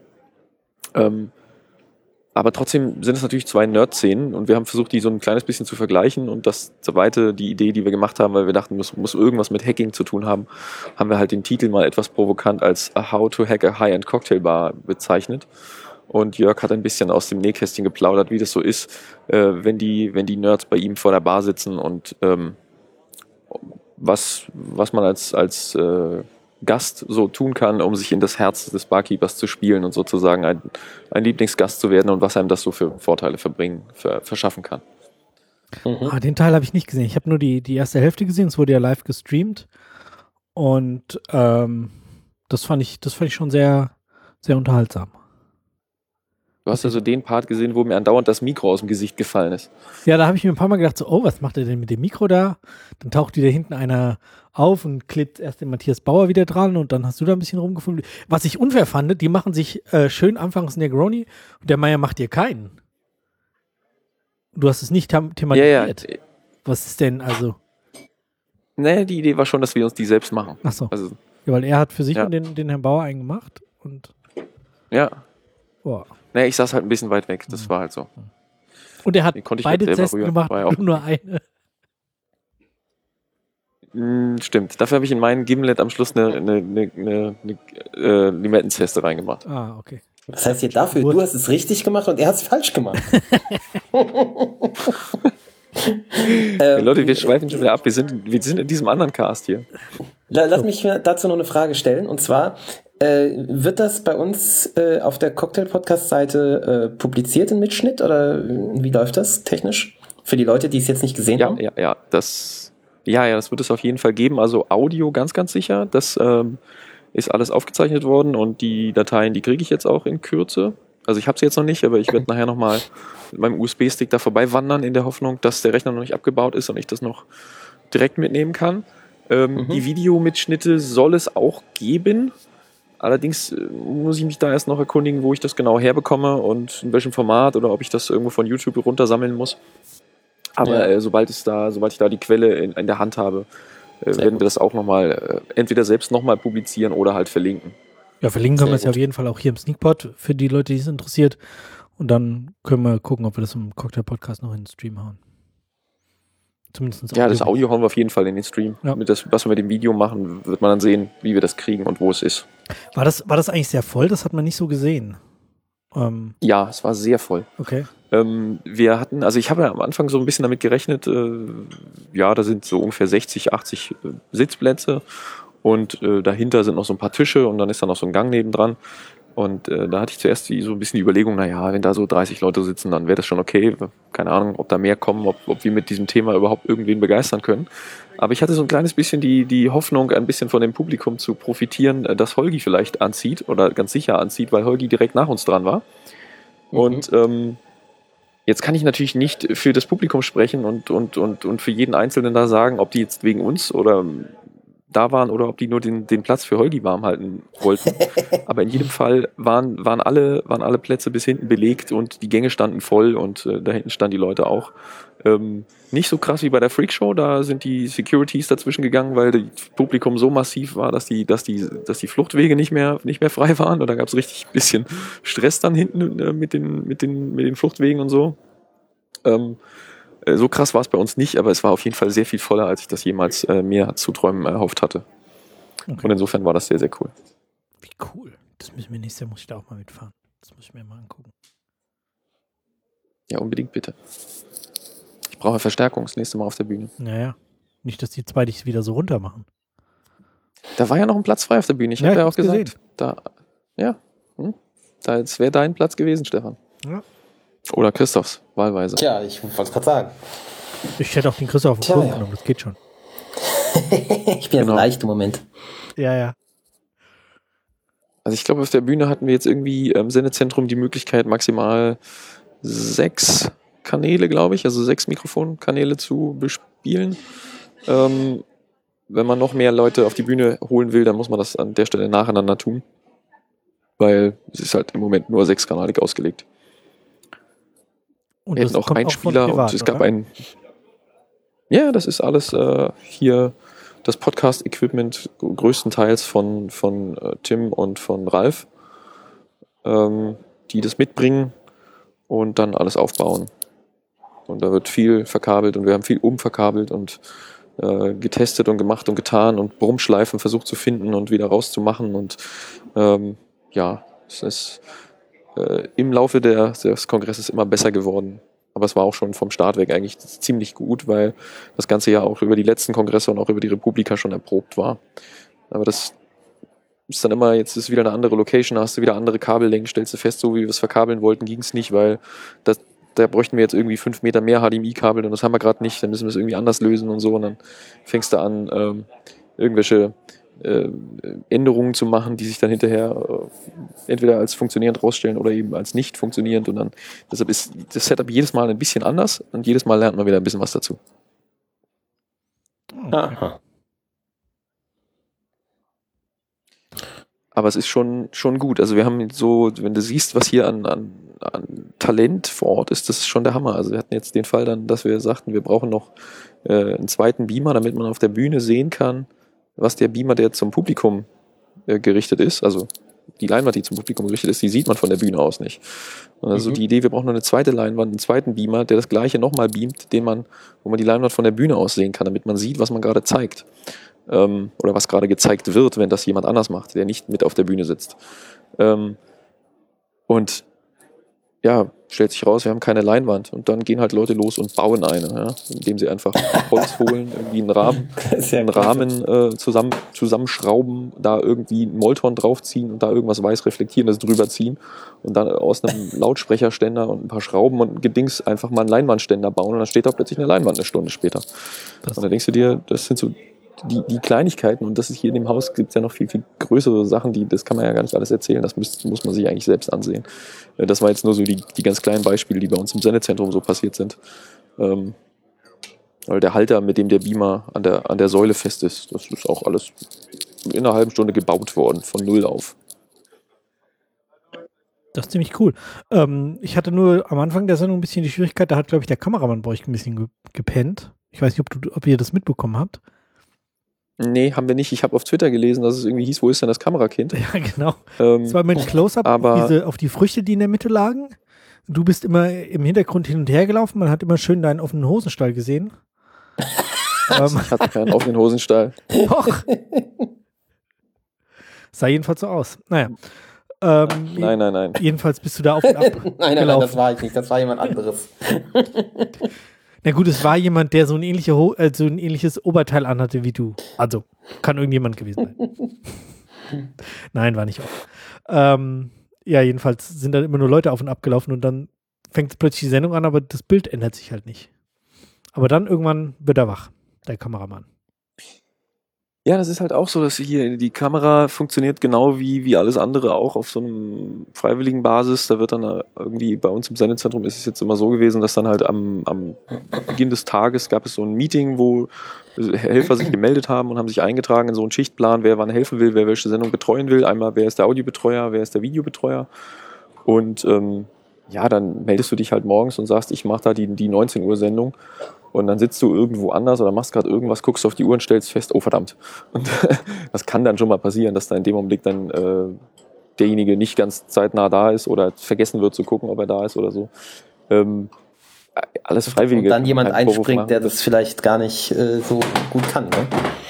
Aber trotzdem sind es natürlich zwei Nerd-Szenen und wir haben versucht, die so ein kleines bisschen zu vergleichen und das zweite, die Idee, die wir gemacht haben, weil wir dachten, das muss irgendwas mit Hacking zu tun haben, haben wir halt den Titel mal etwas provokant als How to Hack a High-End Cocktail Bar bezeichnet. Und Jörg hat ein bisschen aus dem Nähkästchen geplaudert, wie das so ist, wenn die Nerds bei ihm vor der Bar sitzen und was man als Gast so tun kann, um sich in das Herz des Barkeepers zu spielen und sozusagen ein Lieblingsgast zu werden und was einem das so für Vorteile verschaffen kann. Den Teil habe ich nicht gesehen. Ich habe nur die erste Hälfte gesehen. Es wurde ja live gestreamt und das fand ich schon sehr, sehr unterhaltsam. Du hast also den Part gesehen, wo mir andauernd das Mikro aus dem Gesicht gefallen ist. Ja, da habe ich mir ein paar Mal gedacht, so, was macht er denn mit dem Mikro da? Dann taucht wieder hinten einer auf und klebt erst den Matthias Bauer wieder dran und dann hast du da ein bisschen rumgefunden. Was ich unfair fand, die machen sich schön anfangs Negroni und der Meier macht dir keinen. Du hast es nicht thematisiert. Ja. Was ist denn also? Nee, die Idee war schon, dass wir uns die selbst machen. Ach so. Also, ja, weil er hat für sich und den Herrn Bauer einen gemacht und ja. Boah. Nee, ich saß halt ein bisschen weit weg, das war halt so. Und er hat beide halt Tests gemacht, nur eine. Stimmt, dafür habe ich in meinen Gimlet am Schluss eine Limettenzeste reingemacht. Ah, okay. Das heißt hier dafür, du hast es richtig gemacht und er hat es falsch gemacht. Leute, wir schweifen schon wieder ab, wir sind in diesem anderen Cast hier. Lass mich dazu noch eine Frage stellen und zwar, wird das bei uns auf der Cocktail-Podcast-Seite publiziert im Mitschnitt oder wie läuft das technisch? Für die Leute, die es jetzt nicht gesehen haben? Ja, das wird es auf jeden Fall geben. Also Audio ganz, ganz sicher. Das ist alles aufgezeichnet worden und die Dateien, die kriege ich jetzt auch in Kürze. Also ich habe sie jetzt noch nicht, aber ich werde nachher nochmal mit meinem USB-Stick da vorbei wandern in der Hoffnung, dass der Rechner noch nicht abgebaut ist und ich das noch direkt mitnehmen kann. Die Videomitschnitte soll es auch geben. Allerdings muss ich mich da erst noch erkundigen, wo ich das genau herbekomme und in welchem Format oder ob ich das irgendwo von YouTube runtersammeln muss. Aber sobald ich da die Quelle in der Hand habe, werden wir das auch nochmal entweder selbst nochmal publizieren oder halt verlinken. Ja, verlinken können wir es ja auf jeden Fall auch hier im Sneakpot für die Leute, die es interessiert. Und dann können wir gucken, ob wir das im Cocktail-Podcast noch in den Stream hauen. Zumindest das Audio hauen wir auf jeden Fall in den Stream. Ja. Was wir mit dem Video machen, wird man dann sehen, wie wir das kriegen und wo es ist. War das eigentlich sehr voll? Das hat man nicht so gesehen. Ja, es war sehr voll. Okay. Ich habe ja am Anfang so ein bisschen damit gerechnet, da sind so ungefähr 60, 80 Sitzplätze und dahinter sind noch so ein paar Tische und dann ist da noch so ein Gang nebendran. Und da hatte ich zuerst so ein bisschen die Überlegung, wenn da so 30 Leute sitzen, dann wäre das schon okay. Keine Ahnung, ob da mehr kommen, ob wir mit diesem Thema überhaupt irgendwen begeistern können. Aber ich hatte so ein kleines bisschen die Hoffnung, ein bisschen von dem Publikum zu profitieren, dass Holgi vielleicht anzieht oder ganz sicher anzieht, weil Holgi direkt nach uns dran war. Und jetzt kann ich natürlich nicht für das Publikum sprechen und für jeden Einzelnen da sagen, ob die jetzt wegen uns oder da waren oder ob die nur den Platz für Holgi warm halten wollten. Aber in jedem Fall waren alle Plätze bis hinten belegt und die Gänge standen voll und da hinten standen die Leute auch. Nicht so krass wie bei der Freakshow, da sind die Securities dazwischen gegangen, weil das Publikum so massiv war, dass die Fluchtwege nicht mehr frei waren und da gab es richtig ein bisschen Stress dann hinten mit den Fluchtwegen und so. So krass war es bei uns nicht, aber es war auf jeden Fall sehr viel voller, als ich das jemals mir zu träumen erhofft hatte. Okay. Und insofern war das sehr, sehr cool. Wie cool. Das müssen wir nächstes Jahr, muss ich da auch mal mitfahren. Das muss ich mir mal angucken. Ja, unbedingt bitte. Ich brauche Verstärkung das nächste Mal auf der Bühne. Naja, nicht, dass die zwei dich wieder so runter machen. Da war ja noch ein Platz frei auf der Bühne. Ich habe ja auch gesagt. Das wäre dein Platz gewesen, Stefan. Ja. Oder Christophs, wahlweise. Tja, ich wollte es gerade sagen. Ich hätte auch den Christoph auf den Kurs genommen, das geht schon. Ich bin leicht im Moment. Ja. Also ich glaube, auf der Bühne hatten wir jetzt irgendwie im Sendezentrum die Möglichkeit, maximal 6 Kanäle, glaube ich, also 6 Mikrofonkanäle zu bespielen. Wenn man noch mehr Leute auf die Bühne holen will, dann muss man das an der Stelle nacheinander tun. Weil es ist halt im Moment nur 6-kanalig ausgelegt. Und wir hatten auch kommt Einspieler privat, und es gab oder? einen. Ja, das ist alles hier das Podcast-Equipment größtenteils von Tim und von Ralf, die das mitbringen und dann alles aufbauen. Und da wird viel verkabelt und wir haben viel umverkabelt und getestet und gemacht und getan und Brummschleifen versucht zu finden und wieder rauszumachen. Und ja, es ist im Laufe des Kongresses immer besser geworden. Aber es war auch schon vom Start weg eigentlich ziemlich gut, weil das Ganze ja auch über die letzten Kongresse und auch über die Republika schon erprobt war. Aber das ist dann immer, jetzt ist wieder eine andere Location, hast du wieder andere Kabellängen, stellst du fest, so wie wir es verkabeln wollten, ging es nicht, weil da bräuchten wir jetzt irgendwie 5 Meter mehr HDMI-Kabel und das haben wir gerade nicht, dann müssen wir es irgendwie anders lösen und so und dann fängst du an, irgendwelche Änderungen zu machen, die sich dann hinterher entweder als funktionierend rausstellen oder eben als nicht funktionierend und dann, deshalb ist das Setup jedes Mal ein bisschen anders und jedes Mal lernt man wieder ein bisschen was dazu. Aha. Aber es ist schon gut. Also wir haben so, wenn du siehst, was hier an Talent vor Ort ist, das ist schon der Hammer. Also wir hatten jetzt den Fall dann, dass wir sagten, wir brauchen noch einen zweiten Beamer, damit man auf der Bühne sehen kann, was der Beamer, der zum Publikum gerichtet ist, also die Leinwand, die zum Publikum gerichtet ist, die sieht man von der Bühne aus nicht. Und also die Idee, wir brauchen noch eine zweite Leinwand, einen zweiten Beamer, der das gleiche nochmal beamt, wo man die Leinwand von der Bühne aus sehen kann, damit man sieht, was man gerade zeigt. Oder was gerade gezeigt wird, wenn das jemand anders macht, der nicht mit auf der Bühne sitzt. Und ja, stellt sich raus, wir haben keine Leinwand. Und dann gehen halt Leute los und bauen eine, ja? Indem sie einfach Holz holen, irgendwie einen Rahmen zusammenschrauben, da irgendwie ein Molton draufziehen und da irgendwas weiß reflektierendes drüber ziehen und dann aus einem Lautsprecherständer und ein paar Schrauben und Gedings einfach mal einen Leinwandständer bauen und dann steht da plötzlich eine Leinwand eine Stunde später. Und dann denkst du dir, das sind so die Kleinigkeiten, und das ist hier in dem Haus, gibt es ja noch viel, viel größere Sachen, das kann man ja gar nicht alles erzählen, das muss man sich eigentlich selbst ansehen. Das war jetzt nur so die ganz kleinen Beispiele, die bei uns im Sendezentrum so passiert sind. Weil der Halter, mit dem der Beamer an der Säule fest ist, das ist auch alles in einer halben Stunde gebaut worden, von null auf. Das ist ziemlich cool. Ich hatte nur am Anfang der Sendung ein bisschen die Schwierigkeit, da hat, glaube ich, der Kameramann bei euch ein bisschen gepennt. Ich weiß nicht, ob ihr das mitbekommen habt. Nee, haben wir nicht. Ich habe auf Twitter gelesen, dass es irgendwie hieß, wo ist denn das Kamerakind? Ja, genau. Es war immer ein Close-Up auf die Früchte, die in der Mitte lagen. Du bist immer im Hintergrund hin und her gelaufen. Man hat immer schön deinen offenen Hosenstall gesehen. Ich hatte keinen offenen Hosenstall. Doch. Sah jedenfalls so aus. Naja. Nein. Jedenfalls bist du da auf und ab Nein, das war ich nicht. Das war jemand anderes. Na gut, es war jemand, der so ein ähnliches Oberteil anhatte wie du. Also, kann irgendjemand gewesen sein. Nein, war nicht auch. Ja, jedenfalls sind dann immer nur Leute auf und ab gelaufen und dann fängt plötzlich die Sendung an, aber das Bild ändert sich halt nicht. Aber dann irgendwann wird er wach, der Kameramann. Ja, das ist halt auch so, dass hier die Kamera funktioniert genau wie alles andere auch auf so einem freiwilligen Basis. Da wird dann irgendwie, bei uns im Sendezentrum ist es jetzt immer so gewesen, dass dann halt am Beginn des Tages gab es so ein Meeting, wo Helfer sich gemeldet haben und haben sich eingetragen in so einen Schichtplan, wer wann helfen will, wer welche Sendung betreuen will. Einmal, wer ist der Audiobetreuer, wer ist der Videobetreuer. Und ja, dann meldest du dich halt morgens und sagst, ich mache da die 19 Uhr Sendung. Und dann sitzt du irgendwo anders oder machst gerade irgendwas, guckst auf die Uhr und stellst fest, oh verdammt. Und das kann dann schon mal passieren, dass da in dem Augenblick dann derjenige nicht ganz zeitnah da ist oder vergessen wird zu gucken, ob er da ist oder so. Alles Freiwillige. Und dann jemand einspringt, der das vielleicht gar nicht so gut kann, ne?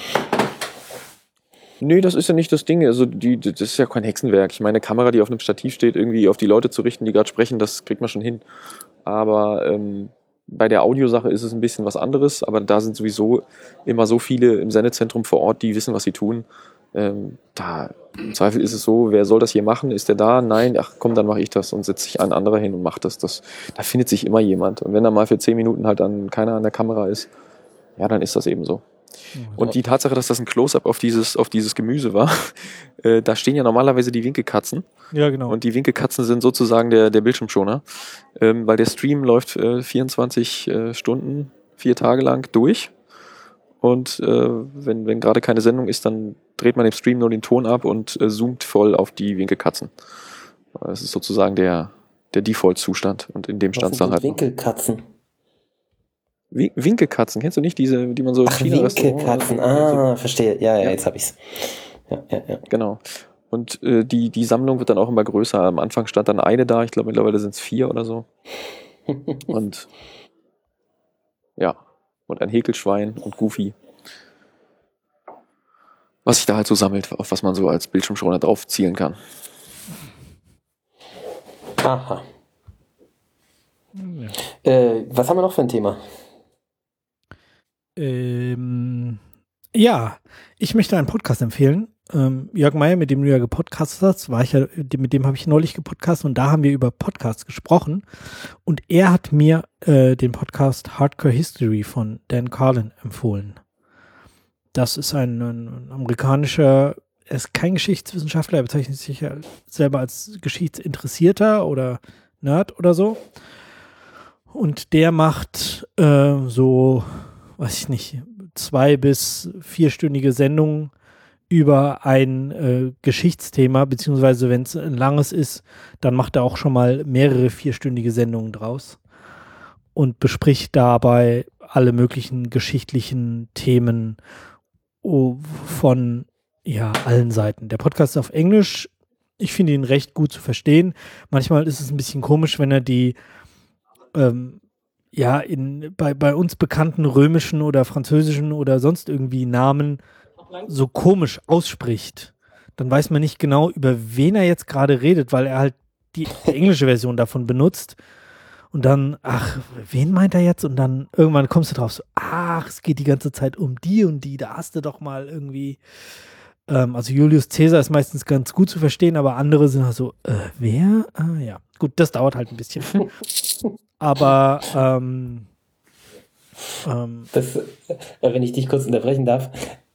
Nee, das ist ja nicht das Ding. Also das ist ja kein Hexenwerk. Ich meine, eine Kamera, die auf einem Stativ steht, irgendwie auf die Leute zu richten, die gerade sprechen, das kriegt man schon hin. Aber bei der Audiosache ist es ein bisschen was anderes, aber da sind sowieso immer so viele im Sendezentrum vor Ort, die wissen, was sie tun. Da im Zweifel ist es so, wer soll das hier machen? Ist der da? Nein, ach komm, dann mache ich das und setzt sich ein anderer hin und macht das. Da findet sich immer jemand. Und wenn da mal für 10 Minuten halt dann keiner an der Kamera ist, ja, dann ist das eben so. Und die Tatsache, dass das ein Close-Up auf dieses Gemüse war, da stehen ja normalerweise die Winkelkatzen. Ja, genau. Und die Winkelkatzen sind sozusagen der Bildschirmschoner, weil der Stream läuft 24 Stunden, 4 Tage lang durch. Und wenn gerade keine Sendung ist, dann dreht man im Stream nur den Ton ab und zoomt voll auf die Winkelkatzen. Das ist sozusagen der der Default-Zustand. Und in dem stand es dann halt. Winkelkatzen. Winkelkatzen, kennst du nicht diese, die man so in China Winkelkatzen, verstehe. Ja, jetzt habe ich's. Ja. Genau. Und die Sammlung wird dann auch immer größer. Am Anfang stand dann eine da, ich glaube mittlerweile sind es 4 oder so. Und ja, und ein Häkelschwein und Goofy. Was sich da halt so sammelt, auf was man so als Bildschirmschoner drauf zielen kann. Aha. Was haben wir noch für ein Thema? Ja, ich möchte einen Podcast empfehlen. Jörg Meyer, mit dem du ja gepodcastet hast, mit dem habe ich neulich gepodcastet und da haben wir über Podcasts gesprochen. Und er hat mir den Podcast Hardcore History von Dan Carlin empfohlen. Das ist ein amerikanischer, er ist kein Geschichtswissenschaftler, er bezeichnet sich ja selber als Geschichtsinteressierter oder Nerd oder so. Und der macht so, weiß ich nicht, 2- bis 4-stündige Sendungen über ein Geschichtsthema, beziehungsweise wenn es ein langes ist, dann macht er auch schon mal mehrere 4-stündige Sendungen draus und bespricht dabei alle möglichen geschichtlichen Themen von allen Seiten. Der Podcast ist auf Englisch. Ich finde ihn recht gut zu verstehen. Manchmal ist es ein bisschen komisch, wenn er die bei uns bekannten römischen oder französischen oder sonst irgendwie Namen so komisch ausspricht. Dann weiß man nicht genau, über wen er jetzt gerade redet, weil er halt die englische Version davon benutzt. Und dann, wen meint er jetzt? Und dann irgendwann kommst du drauf so, es geht die ganze Zeit um die und die. Da hast du doch mal irgendwie, also Julius Caesar ist meistens ganz gut zu verstehen, aber andere sind halt so, wer? Ja, gut, das dauert halt ein bisschen. Aber wenn ich dich kurz unterbrechen darf,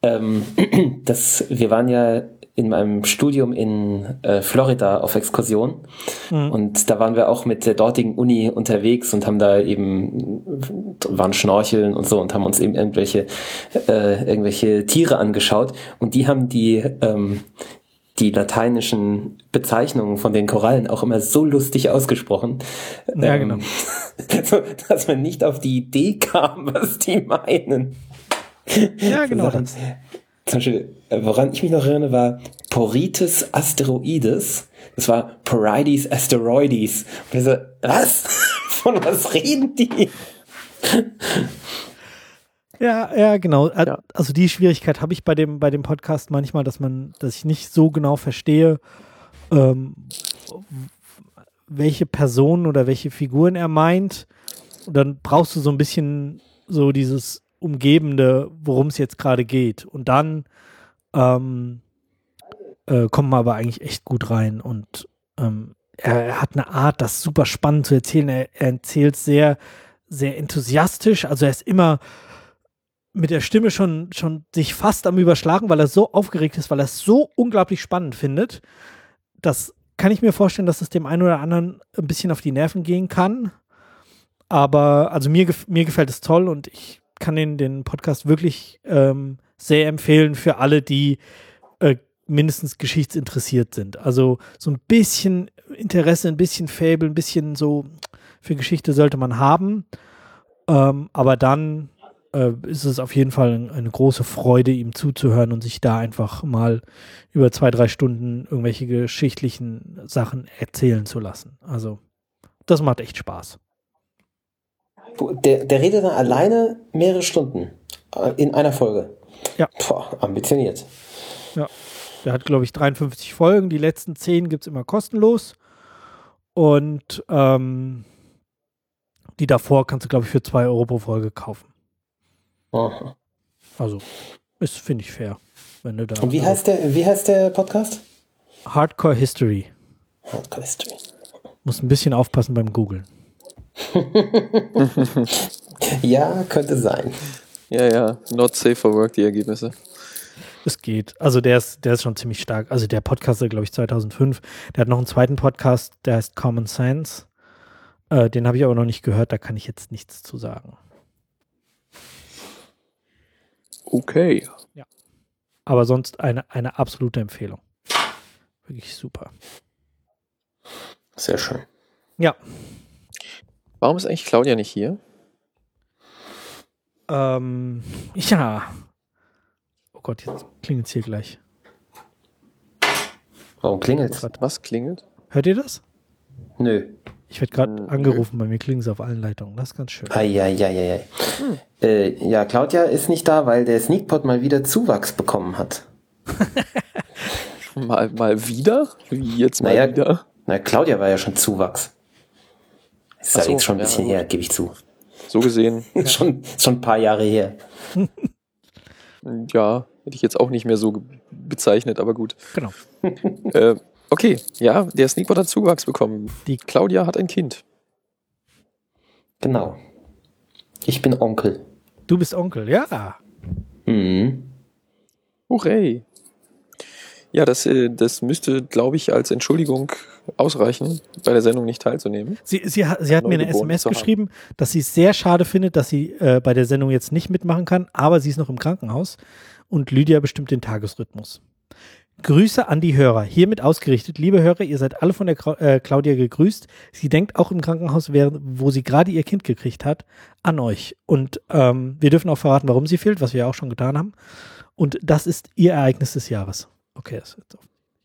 wir waren ja in meinem Studium in Florida auf Exkursion und da waren wir auch mit der dortigen Uni unterwegs und haben da waren schnorcheln und so und haben uns eben irgendwelche Tiere angeschaut und die haben die lateinischen Bezeichnungen von den Korallen auch immer so lustig ausgesprochen, ja, genau. dass man nicht auf die Idee kam, was die meinen. Ja, genau. Zum Beispiel, woran ich mich noch erinnere, war Porites Asteroides. Das war Porides Asteroides. Und ich so, was? Von was reden die? Ja, genau. Also die Schwierigkeit habe ich bei dem Podcast manchmal, dass ich nicht so genau verstehe, welche Personen oder welche Figuren er meint. Und dann brauchst du so ein bisschen so dieses Umgebende, worum es jetzt gerade geht. Und dann kommt man aber eigentlich echt gut rein. Und er hat eine Art, das super spannend zu erzählen. Er erzählt sehr, sehr enthusiastisch. Also er ist immer mit der Stimme schon sich fast am Überschlagen, weil er so aufgeregt ist, weil er es so unglaublich spannend findet. Das kann ich mir vorstellen, dass es dem einen oder anderen ein bisschen auf die Nerven gehen kann. Aber also mir gefällt es toll und ich kann den Podcast wirklich sehr empfehlen für alle, die mindestens geschichtsinteressiert sind. Also so ein bisschen Interesse, ein bisschen Faible, ein bisschen so für Geschichte sollte man haben. Aber dann ist es auf jeden Fall eine große Freude, ihm zuzuhören und sich da einfach mal über 2-3 Stunden irgendwelche geschichtlichen Sachen erzählen zu lassen. Also das macht echt Spaß. Der redet dann alleine mehrere Stunden in einer Folge. Ja. Ambitioniert. Ja, der hat, glaube ich, 53 Folgen. Die letzten 10 gibt es immer kostenlos. Und die davor kannst du, glaube ich, für 2 Euro pro Folge kaufen. Aha. Also, finde ich fair. Wenn du da und wie heißt der Podcast? Hardcore History. Hardcore History. Muss ein bisschen aufpassen beim Googlen. Ja, könnte sein. Ja, not safe for work, die Ergebnisse. Es geht. Also der ist schon ziemlich stark. Also der Podcast ist, glaube ich, 2005. Der hat noch einen zweiten Podcast, der heißt Common Sense. Den habe ich aber noch nicht gehört, da kann ich jetzt nichts zu sagen. Okay. Ja. Aber sonst eine absolute Empfehlung. Wirklich super. Sehr schön. Ja. Warum ist eigentlich Claudia nicht hier? Ja. Oh Gott, jetzt klingelt es hier gleich. Warum klingelt's? Was klingelt? Hört ihr das? Nö. Ich werde gerade angerufen, bei mir klingen sie auf allen Leitungen. Das ist ganz schön. Eieieiei. Ja, Claudia ist nicht da, weil der Sneakpot mal wieder Zuwachs bekommen hat. Mal wieder? Wie jetzt mal Naja, wieder? Claudia war ja schon Zuwachs. Ist ja Ach so, jetzt schon ein ja, bisschen gut. her, gebe ich zu. So gesehen, schon ein paar Jahre her. ja, hätte ich jetzt auch nicht mehr so bezeichnet, aber gut. Genau. Okay, ja, der Sneakbot hat Zuwachs bekommen. Die Claudia hat ein Kind. Genau. Ich bin Onkel. Du bist Onkel, ja. Mhm. Hurray. Ja, das müsste, glaube ich, als Entschuldigung ausreichen, bei der Sendung nicht teilzunehmen. Sie hat mir eine Neugeboren SMS zu haben. geschrieben, dass sie es sehr schade findet, dass sie bei der Sendung jetzt nicht mitmachen kann, aber sie ist noch im Krankenhaus und Lydia bestimmt den Tagesrhythmus. Grüße an die Hörer, hiermit ausgerichtet. Liebe Hörer, ihr seid alle von der Claudia gegrüßt. Sie denkt auch im Krankenhaus, wo sie gerade ihr Kind gekriegt hat, an euch. Und wir dürfen auch verraten, warum sie fehlt, was wir ja auch schon getan haben. Und das ist ihr Ereignis des Jahres. Okay, das ist so.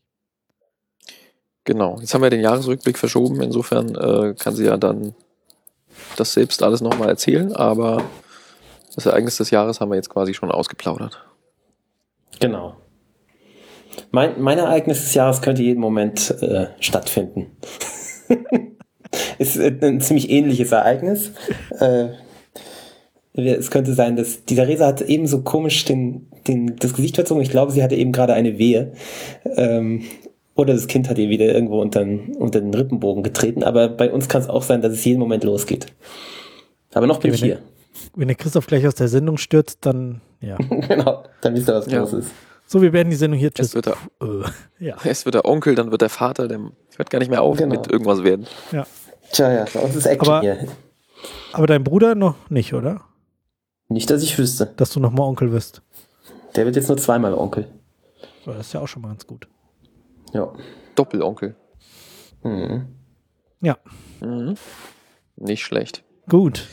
Genau, jetzt haben wir den Jahresrückblick verschoben, insofern kann sie ja dann das selbst alles nochmal erzählen, aber das Ereignis des Jahres haben wir jetzt quasi schon ausgeplaudert. Genau. Mein Ereignis des Jahres könnte jeden Moment stattfinden. Ist ein ziemlich ähnliches Ereignis. Es könnte sein, dass die Theresa hat eben so komisch das Gesicht verzogen. Ich glaube, sie hatte eben gerade eine Wehe. Oder das Kind hat ihr wieder irgendwo unter den Rippenbogen getreten. Aber bei uns kann es auch sein, dass es jeden Moment losgeht. Aber noch bin ich hier. Wenn der Christoph gleich aus der Sendung stürzt, dann ja. Genau, dann wisst ihr, was los ist. So, wir beenden die Sendung hier. Tschüss. Erst wird der Onkel, dann wird der Vater, der hört gar nicht mehr auf mit irgendwas werden. Ja. Tja, ja, bei uns ist Action hier. Aber dein Bruder noch nicht, oder? Nicht, dass ich wüsste. Dass du nochmal Onkel wirst. Der wird jetzt nur zweimal Onkel. Das ist ja auch schon mal ganz gut. Ja. Doppelonkel. Mhm. Ja. Mhm. Nicht schlecht. Gut.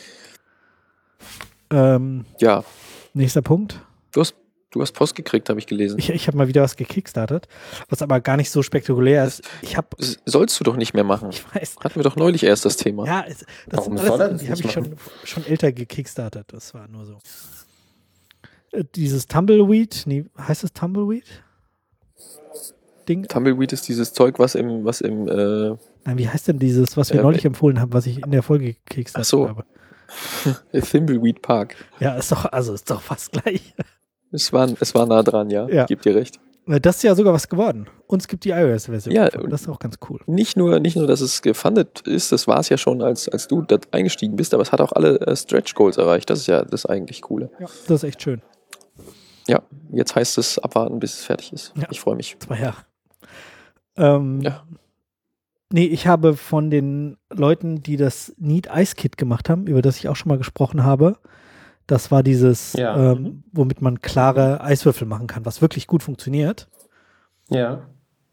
Ja. Nächster Punkt. Du hast Post gekriegt, habe ich gelesen. Ich habe mal wieder was gekickstartet, was aber gar nicht so spektakulär ist. Das sollst du doch nicht mehr machen. Ich weiß. Hatten wir doch neulich erst das Thema. Ja, das sind alles Sachen, die habe ich schon älter gekickstartet. Das war nur so. Dieses Tumbleweed, heißt es Tumbleweed? Ding? Tumbleweed ist dieses Zeug, was im Nein, wie heißt denn dieses, was wir neulich empfohlen haben, was ich in der Folge gekickstartet habe? Thimbleweed Park. Ja, ist doch fast gleich. Es war nah dran, ja. Ich gebe dir recht. Das ist ja sogar was geworden. Und es gibt die iOS-Version. Ja, das ist auch ganz cool. Nicht nur, dass es gefundet ist, das war es ja schon, als du da eingestiegen bist, aber es hat auch alle Stretch Goals erreicht. Das ist ja das eigentlich Coole. Ja, das ist echt schön. Ja, jetzt heißt es abwarten, bis es fertig ist. Ja. Ich freue mich. 2 Jahre. Ja. Nee, ich habe von den Leuten, die das Need Ice Kit gemacht haben, über das ich auch schon mal gesprochen habe, das war dieses, womit man klare Eiswürfel machen kann, was wirklich gut funktioniert. Ja.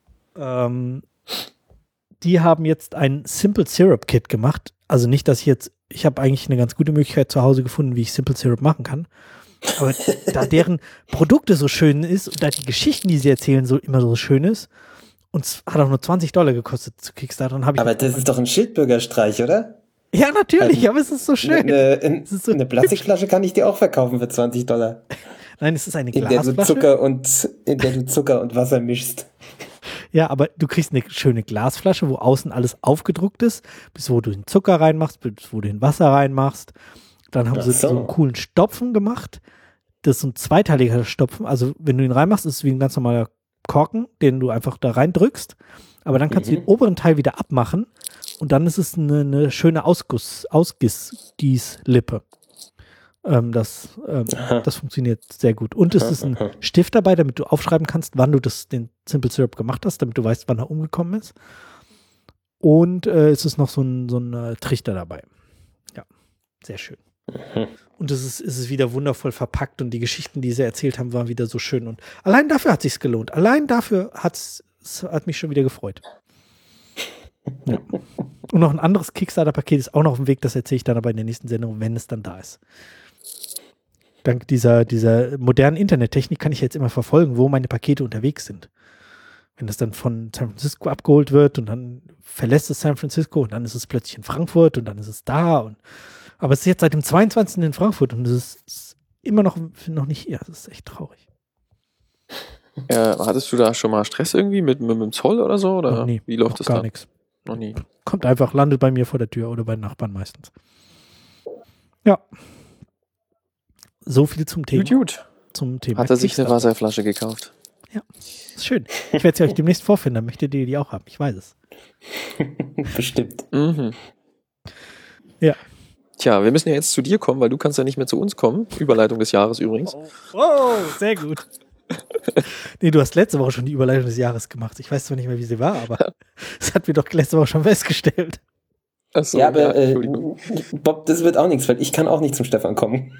Die haben jetzt ein Simple Syrup Kit gemacht. Also nicht, dass ich habe eigentlich eine ganz gute Möglichkeit zu Hause gefunden, wie ich Simple Syrup machen kann. Aber da deren Produkte so schön ist und da die Geschichten, die sie erzählen, immer so schön ist, und es hat auch nur $20 gekostet zu Kickstarter. Aber das ist doch ein Schildbürgerstreich, oder? Ja, natürlich, aber es ist so schön. Eine Plastikflasche kann ich dir auch verkaufen für $20. Nein, es ist eine Glasflasche. In der du Zucker und Wasser mischst. Ja, aber du kriegst eine schöne Glasflasche, wo außen alles aufgedruckt ist, bis wo du den Zucker reinmachst, bis wo du den Wasser reinmachst. Dann haben sie so einen coolen Stopfen gemacht. Das ist so ein zweiteiliger Stopfen. Also wenn du ihn reinmachst, ist es wie ein ganz normaler Korken, den du einfach da reindrückst. Aber dann kannst du den oberen Teil wieder abmachen und dann ist es eine schöne Ausgießlippe. Das funktioniert sehr gut. Und es ist ein Stift dabei, damit du aufschreiben kannst, wann du den Simple Syrup gemacht hast, damit du weißt, wann er umgekommen ist. Und es ist noch so ein Trichter dabei. Ja, sehr schön. Und es ist wieder wundervoll verpackt und die Geschichten, die sie erzählt haben, waren wieder so schön. Und allein dafür hat es sich gelohnt. Allein dafür hat mich schon wieder gefreut. Ja. Und noch ein anderes Kickstarter-Paket ist auch noch auf dem Weg, das erzähle ich dann aber in der nächsten Sendung, wenn es dann da ist. Dank dieser modernen Internettechnik kann ich jetzt immer verfolgen, wo meine Pakete unterwegs sind. Wenn das dann von San Francisco abgeholt wird und dann verlässt es San Francisco und dann ist es plötzlich in Frankfurt und dann ist es da. Aber es ist jetzt seit dem 22. in Frankfurt und es ist immer noch nicht hier. Das ist echt traurig. Hattest du da schon mal Stress irgendwie mit dem Zoll oder so? Oder Nie, wie läuft das gar da? nichts. Noch nie. Kommt einfach, landet bei mir vor der Tür oder bei den Nachbarn meistens. Ja. So viel zum Thema. Gut. Zum Thema Hat er sich eine Kickstarter. Wasserflasche gekauft? Ja, ist schön. Ich werde sie euch demnächst vorfinden, dann möchtet ihr die auch haben. Ich weiß es. Bestimmt. Mhm. Ja. Tja, wir müssen ja jetzt zu dir kommen, weil du kannst ja nicht mehr zu uns kommen. Überleitung des Jahres übrigens. Oh, sehr gut. Nee, du hast letzte Woche schon die Überleitung des Jahres gemacht. Ich weiß zwar nicht mehr, wie sie war, aber das hatten wir doch letzte Woche schon festgestellt. Achso, Ja, aber Entschuldigung. Bob, das wird auch nichts, weil ich kann auch nicht zum Stefan kommen.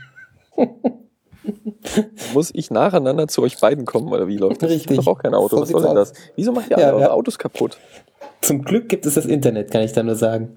Muss ich nacheinander zu euch beiden kommen, oder wie läuft das? Richtig. Ich habe auch kein Auto. So Was soll sieht's denn das? Wieso macht ihr alle Ja, eure ja. Autos kaputt? Zum Glück gibt es das Internet, kann ich da nur sagen.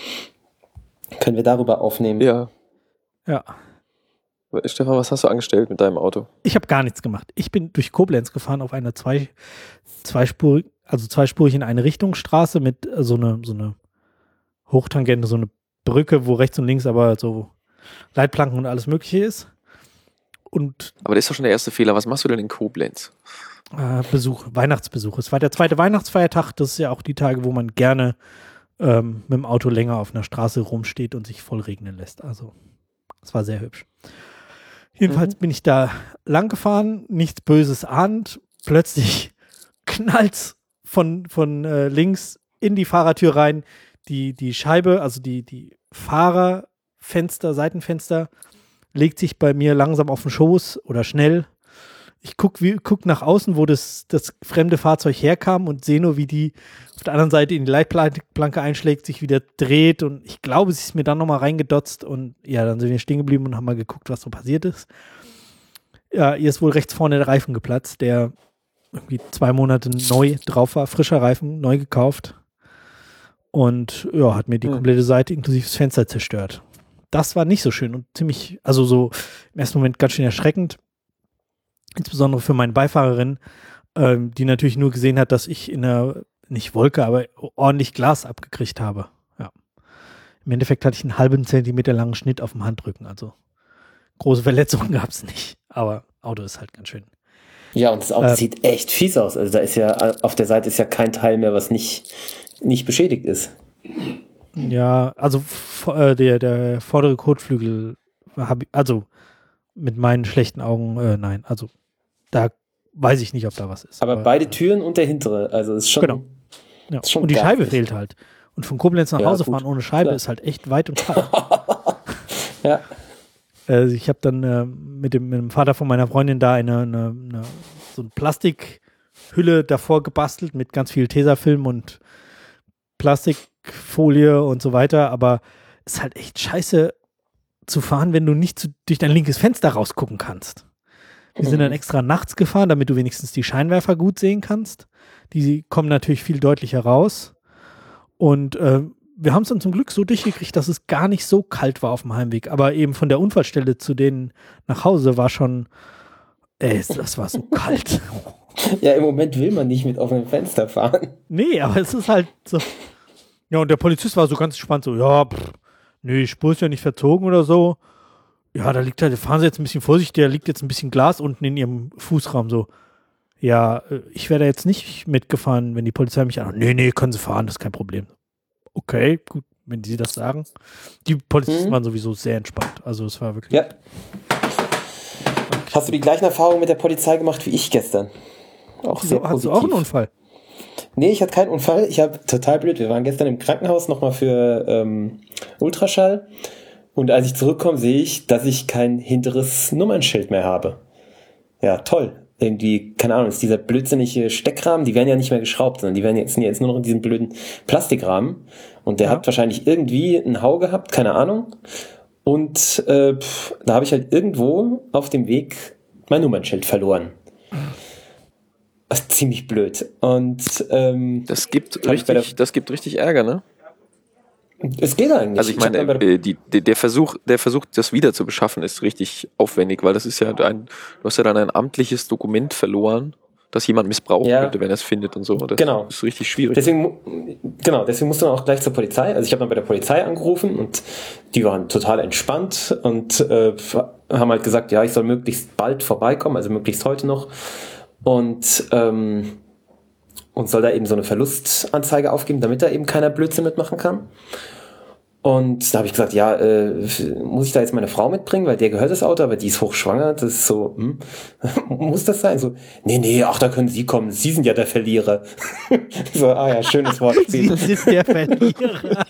Können wir darüber aufnehmen? Ja. Ja. Stefan, was hast du angestellt mit deinem Auto? Ich habe gar nichts gemacht. Ich bin durch Koblenz gefahren auf einer zweispurig in eine Richtungsstraße mit so eine Hochtangente, so eine Brücke, wo rechts und links aber so Leitplanken und alles Mögliche ist. Und Aber das ist doch schon der erste Fehler. Was machst du denn in Koblenz? Weihnachtsbesuch. Es war der zweite Weihnachtsfeiertag. Das ist ja auch die Tage, wo man gerne mit dem Auto länger auf einer Straße rumsteht und sich voll regnen lässt. Also, es war sehr hübsch. Jedenfalls bin ich da lang gefahren, nichts Böses ahnt. Plötzlich knallt's von links in die Fahrertür rein. Die Scheibe, also die Fahrerfenster, Seitenfenster, legt sich bei mir langsam auf den Schoß oder schnell. Ich guck nach außen, wo das fremde Fahrzeug herkam und sehe nur, wie die auf der anderen Seite in die Leitplanke einschlägt, sich wieder dreht und ich glaube, sie ist mir dann nochmal reingedotzt und ja, dann sind wir stehen geblieben und haben mal geguckt, was so passiert ist. Ja, ihr ist wohl rechts vorne der Reifen geplatzt, der irgendwie 2 Monate neu drauf war, frischer Reifen, neu gekauft und ja, hat mir die komplette Seite inklusive das Fenster zerstört. Das war nicht so schön und ziemlich, also so im ersten Moment ganz schön erschreckend. Insbesondere für meine Beifahrerin, die natürlich nur gesehen hat, dass ich in einer, nicht Wolke, aber ordentlich Glas abgekriegt habe. Ja. Im Endeffekt hatte ich einen halben Zentimeter langen Schnitt auf dem Handrücken. Also große Verletzungen gab es nicht. Aber Auto ist halt ganz schön. Ja, und das Auto sieht echt fies aus. Also da ist ja, auf der Seite ist ja kein Teil mehr, was nicht beschädigt ist. Ja, also der vordere Kotflügel, also mit meinen schlechten Augen, nein, also da weiß ich nicht, ob da was ist. Aber beide Türen und der hintere, also ist schon. Genau. Ja. Ist schon Und die garstig. Scheibe fehlt halt. Und von Koblenz nach Ja, Hause gut. fahren ohne Scheibe Klar. ist halt echt weit und breit. Ja. Ich habe dann mit dem Vater von meiner Freundin da so eine Plastikhülle davor gebastelt mit ganz viel Tesafilm und Plastikfolie und so weiter, aber es ist halt echt scheiße zu fahren, wenn du nicht durch dein linkes Fenster rausgucken kannst. Wir sind dann extra nachts gefahren, damit du wenigstens die Scheinwerfer gut sehen kannst. Die kommen natürlich viel deutlicher raus. Und wir haben es dann zum Glück so durchgekriegt, dass es gar nicht so kalt war auf dem Heimweg. Aber eben von der Unfallstelle zu denen nach Hause war schon, das war so kalt. Ja, im Moment will man nicht mit offenem Fenster fahren. Nee, aber es ist halt so. Ja, und der Polizist war so ganz entspannt, so, ja, nee, die Spur ist ja nicht verzogen oder so. Ja, da fahren Sie jetzt ein bisschen vorsichtig, da liegt jetzt ein bisschen Glas unten in Ihrem Fußraum, so. Ja, ich wäre da jetzt nicht mitgefahren, wenn die Polizei mich an. Nee, können Sie fahren, das ist kein Problem. Okay, gut, wenn Sie das sagen. Die Polizisten waren sowieso sehr entspannt, also es war wirklich. Ja. Hast du die gleichen Erfahrungen mit der Polizei gemacht wie ich gestern? Auch sehr positiv. Hast du auch einen Unfall? Nee, ich hatte keinen Unfall. Ich habe total blöd. Wir waren gestern im Krankenhaus nochmal für Ultraschall. Und als ich zurückkomme, sehe ich, dass ich kein hinteres Nummernschild mehr habe. Ja, toll. Irgendwie, keine Ahnung, ist dieser blödsinnige Steckrahmen, die werden ja nicht mehr geschraubt, sondern die werden jetzt nur noch in diesem blöden Plastikrahmen. Und der hat wahrscheinlich irgendwie einen Hau gehabt, keine Ahnung. Und da habe ich halt irgendwo auf dem Weg mein Nummernschild verloren. Das ist ziemlich blöd. Und Das gibt richtig Ärger, ne? Es geht eigentlich. Also ich meine, der Versuch, das wieder zu beschaffen, ist richtig aufwendig, weil das ist ja du hast ja dann ein amtliches Dokument verloren, das jemand missbrauchen könnte, wenn er es findet und so. Das ist richtig schwierig. Deswegen musste man auch gleich zur Polizei. Also ich habe dann bei der Polizei angerufen und die waren total entspannt und haben halt gesagt, ja, ich soll möglichst bald vorbeikommen, also möglichst heute noch. Und soll da eben so eine Verlustanzeige aufgeben, damit da eben keiner Blödsinn mitmachen kann. Und da habe ich gesagt, ja, muss ich da jetzt meine Frau mitbringen, weil der gehört das Auto, aber die ist hochschwanger. Das ist so, muss das sein? So, nee, ach, da können Sie kommen, Sie sind ja der Verlierer. So, ja, schönes Wort. Sie sind der Verlierer.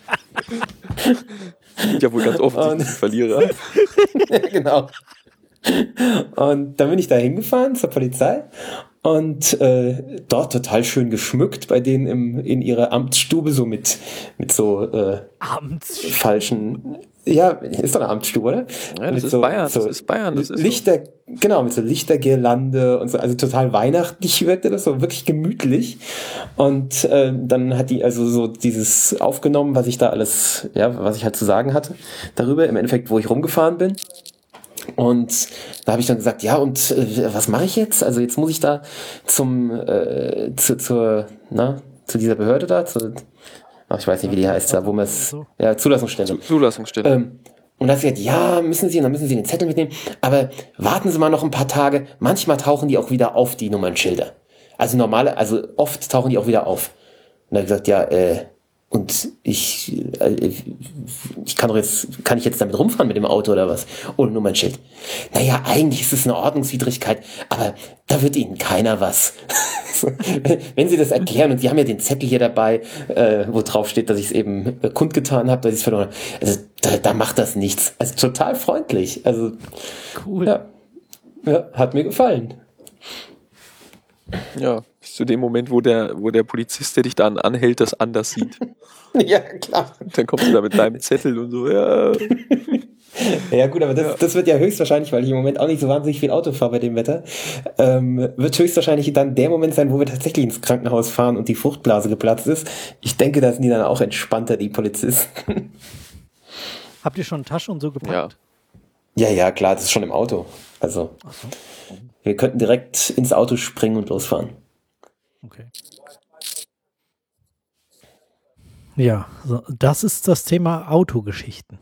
Ja, wohl ganz offensichtlich Verlierer. Ja, genau. Und dann bin ich da hingefahren zur Polizei und dort total schön geschmückt bei denen in ihrer Amtsstube, so mit so falschen, ja, ist doch eine Amtsstube, oder? Ja, das ist Bayern, das ist Bayern. Das ist Lichter, so. Genau, mit so Lichtergirlande und so, also total weihnachtlich wirkte das, so wirklich gemütlich. Und dann hat die also so dieses aufgenommen, was ich da alles, ja, was ich halt zu sagen hatte darüber, im Endeffekt, wo ich rumgefahren bin. Und da habe ich dann gesagt, ja, und was mache ich jetzt? Also jetzt muss ich da zu dieser Behörde da, ich weiß nicht, wie die heißt, da, wo man es, ja, Zulassungsstelle. Zulassungsstelle. Und dann hat sie gesagt, ja, müssen Sie den Zettel mitnehmen, aber warten Sie mal noch ein paar Tage, manchmal tauchen die auch wieder auf, die Nummernschilder. Also oft tauchen die auch wieder auf. Und dann hat gesagt, ja, und ich kann ich jetzt damit rumfahren mit dem Auto oder was? Ohne Nummernschild. Naja, eigentlich ist es eine Ordnungswidrigkeit, aber da wird Ihnen keiner was. Wenn Sie das erklären und Sie haben ja den Zettel hier dabei, wo drauf steht, dass ich es eben kundgetan habe, dass ich es verloren habe. Also da macht das nichts. Also total freundlich. Also cool. Ja, hat mir gefallen. Ja, bis zu dem Moment, wo der Polizist, der dich dann anhält, das anders sieht. Ja, klar. Dann kommst du da mit deinem Zettel und so, ja. Ja gut, aber das wird ja höchstwahrscheinlich, weil ich im Moment auch nicht so wahnsinnig viel Auto fahre bei dem Wetter, wird höchstwahrscheinlich dann der Moment sein, wo wir tatsächlich ins Krankenhaus fahren und die Fruchtblase geplatzt ist. Ich denke, da sind die dann auch entspannter, die Polizisten. Habt ihr schon Tasche und so gepackt? Ja, klar, das ist schon im Auto. Also, ach so. Wir könnten direkt ins Auto springen und losfahren. Okay. Ja, so, das ist das Thema Autogeschichten.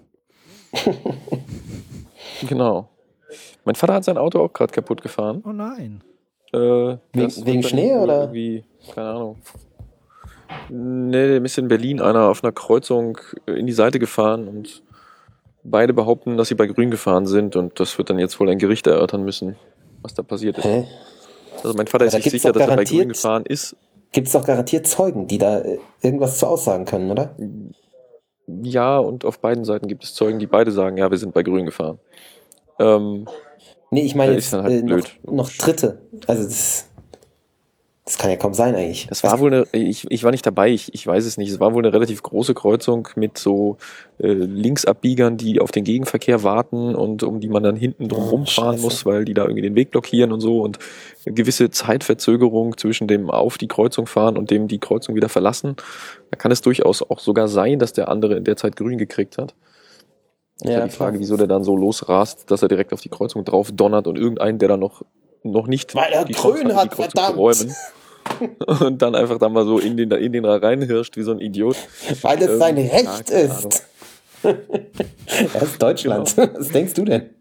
Genau. Mein Vater hat sein Auto auch gerade kaputt gefahren. Oh nein. Wegen Schnee oder? Irgendwie, keine Ahnung. Nee, ein bisschen in Berlin einer auf einer Kreuzung in die Seite gefahren und beide behaupten, dass sie bei Grün gefahren sind und das wird dann jetzt wohl ein Gericht erörtern müssen, was da passiert ist. Hä? Also mein Vater ist sich sicher, dass er bei Grün gefahren ist. Gibt es doch garantiert Zeugen, die da irgendwas zu aussagen können, oder? Ja, und auf beiden Seiten gibt es Zeugen, die beide sagen, ja, wir sind bei Grün gefahren. Nee, ich meine jetzt halt noch Dritte. Also das kann ja kaum sein eigentlich. Das war wohl ich war nicht dabei, ich weiß es nicht. Es war wohl eine relativ große Kreuzung mit so Linksabbiegern, die auf den Gegenverkehr warten und um die man dann hinten drum rumfahren muss, weil die da irgendwie den Weg blockieren und so und eine gewisse Zeitverzögerung zwischen dem auf die Kreuzung fahren und dem die Kreuzung wieder verlassen. Da kann es durchaus auch sogar sein, dass der andere in der Zeit Grün gekriegt hat. Ja, die Frage, wieso der dann so losrast, dass er direkt auf die Kreuzung drauf donnert und irgendeinen, der dann noch nicht weil er die Grün hat, die Kreuzung zu räumen. Und dann einfach dann mal so in den reinhirscht wie so ein Idiot. Weil es sein Recht ist. Das ist Deutschland. Genau. Was denkst du denn?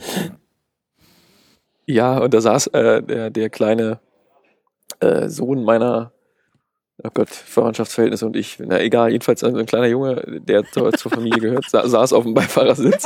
Ja, und da saß der kleine Sohn meiner, oh Gott, Verwandtschaftsverhältnisse und ich, na egal, jedenfalls ein kleiner Junge, der zur Familie gehört, saß auf dem Beifahrersitz.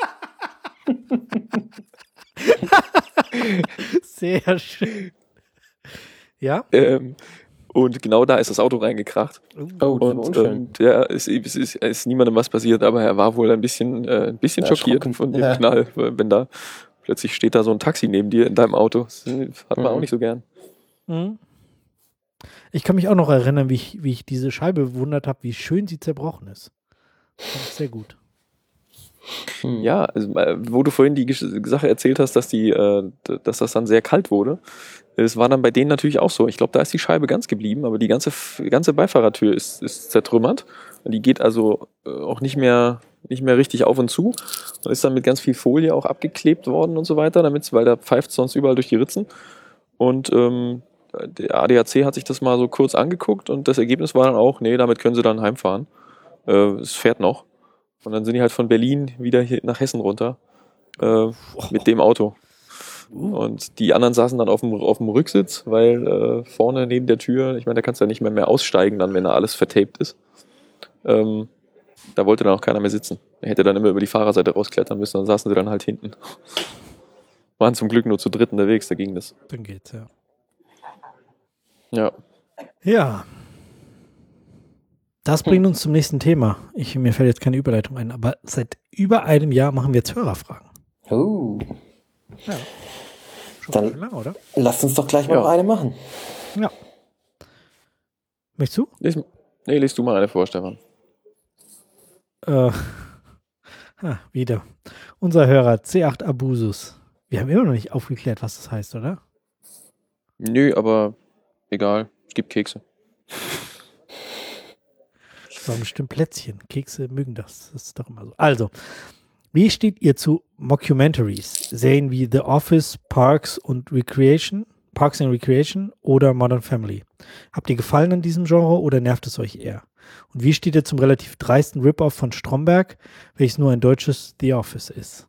Sehr schön. Ja? Und genau da ist das Auto reingekracht. Oh, das war unschön. Ja, es ist niemandem was passiert, aber er war wohl ein bisschen schockiert von dem Knall, wenn da plötzlich steht da so ein Taxi neben dir in deinem Auto. Das hat man auch nicht so gern. Mhm. Ich kann mich auch noch erinnern, wie ich diese Scheibe bewundert habe, wie schön sie zerbrochen ist. Das fand ich sehr gut. Ja, also, wo du vorhin die Sache erzählt hast, dass das dann sehr kalt wurde. Es war dann bei denen natürlich auch so. Ich glaube, da ist die Scheibe ganz geblieben, aber die ganze Beifahrertür ist zertrümmert Die geht also auch nicht mehr richtig auf und zu und ist dann mit ganz viel Folie auch abgeklebt worden und so weiter, weil da pfeift es sonst überall durch die Ritzen. Und der ADAC hat sich das mal so kurz angeguckt und das Ergebnis war dann auch, nee, damit können sie dann heimfahren. Es fährt noch. Und dann sind die halt von Berlin wieder hier nach Hessen runter mit dem Auto. Und die anderen saßen dann auf dem Rücksitz, weil vorne neben der Tür, ich meine, da kannst du ja nicht mehr aussteigen, dann, wenn da alles vertaped ist. Da wollte dann auch keiner mehr sitzen. Er hätte dann immer über die Fahrerseite rausklettern müssen, dann saßen sie dann halt hinten. Waren zum Glück nur zu dritt unterwegs, da ging das. Dann geht's, ja. Ja. Ja. Das bringt uns zum nächsten Thema. Mir fällt jetzt keine Überleitung ein, aber seit über einem Jahr machen wir jetzt Hörerfragen. Oh. Ja. Schon Dann lang, oder? lasst uns doch gleich mal noch eine machen. Ja. Möchtest du? Lies du mal eine vor, Stefan. Wieder. Unser Hörer C8 Abusus. Wir haben immer noch nicht aufgeklärt, was das heißt, oder? Nö, aber egal. Es gibt Kekse. Das waren bestimmt Plätzchen. Kekse mögen das. Das ist doch immer so. Also, wie steht ihr zu Mockumentaries? Serien wie The Office, Parks and Recreation oder Modern Family? Habt ihr Gefallen an diesem Genre oder nervt es euch eher? Und wie steht ihr zum relativ dreisten Rip-Off von Stromberg, welches nur ein deutsches The Office ist?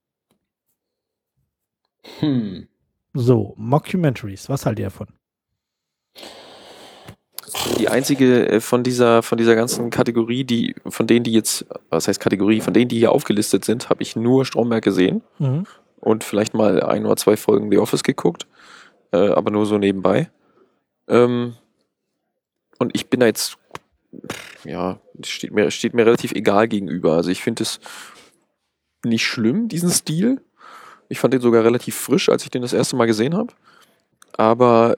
So, Mockumentaries, was haltet ihr davon? Die einzige von dieser ganzen Kategorie, von denen die hier aufgelistet sind, habe ich nur Stromberg gesehen und vielleicht mal 1 oder 2 Folgen The Office geguckt, aber nur so nebenbei. Und ich bin da jetzt, ja, steht mir relativ egal gegenüber. Also ich finde es nicht schlimm, diesen Stil. Ich fand den sogar relativ frisch, als ich den das erste Mal gesehen habe. Aber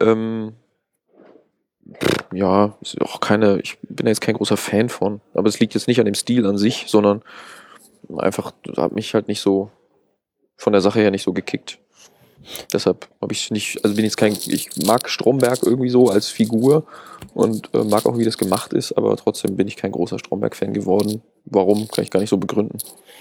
ja, ist auch ich bin jetzt kein großer Fan von. Aber es liegt jetzt nicht an dem Stil an sich, sondern einfach, hat mich halt nicht so von der Sache her nicht so gekickt. Deshalb habe ich nicht, also ich mag Stromberg irgendwie so als Figur und mag auch, wie das gemacht ist, aber trotzdem bin ich kein großer Stromberg-Fan geworden. Warum, kann ich gar nicht so begründen.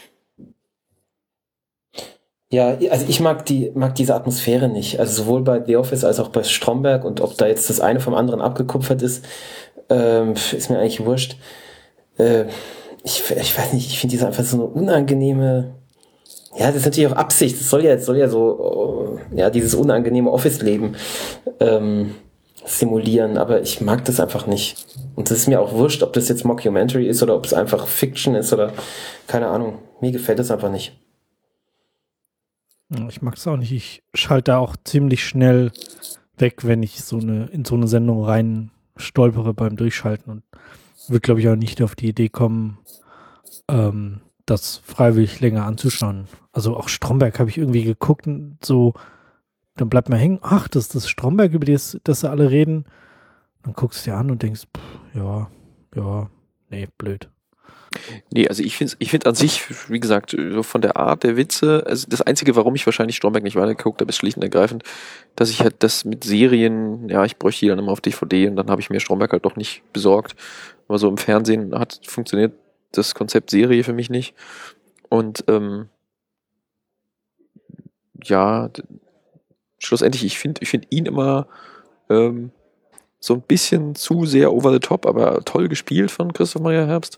Ja, also ich mag diese Atmosphäre nicht. Also sowohl bei The Office als auch bei Stromberg, und ob da jetzt das eine vom anderen abgekupfert ist mir eigentlich wurscht. Ich weiß nicht, ich finde diese einfach so eine unangenehme, ja, das ist natürlich auch Absicht. Das soll ja so, dieses unangenehme Office-Leben simulieren, aber ich mag das einfach nicht. Und das ist mir auch wurscht, ob das jetzt Mockumentary ist oder ob es einfach Fiction ist oder keine Ahnung. Mir gefällt das einfach nicht. Ich mag es auch nicht. Ich schalte da auch ziemlich schnell weg, wenn ich in so eine Sendung rein stolpere beim Durchschalten, und würde, glaube ich, auch nicht auf die Idee kommen, das freiwillig länger anzuschauen. Also auch Stromberg habe ich irgendwie geguckt und so, dann bleibt man hängen, ach, das ist das Stromberg, über das sie alle reden. Dann guckst du dir an und denkst, nee, blöd. Nee, also ich finde an sich, wie gesagt, so von der Art der Witze, also das Einzige, warum ich wahrscheinlich Stromberg nicht weitergeguckt habe, ist schlicht und ergreifend, dass ich halt das mit Serien, ja, ich bräuchte die dann immer auf DVD und dann habe ich mir Stromberg halt doch nicht besorgt. Aber so im Fernsehen funktioniert das Konzept Serie für mich nicht. Und schlussendlich, ich finde ihn immer so ein bisschen zu sehr over the top, aber toll gespielt von Christoph Maria Herbst.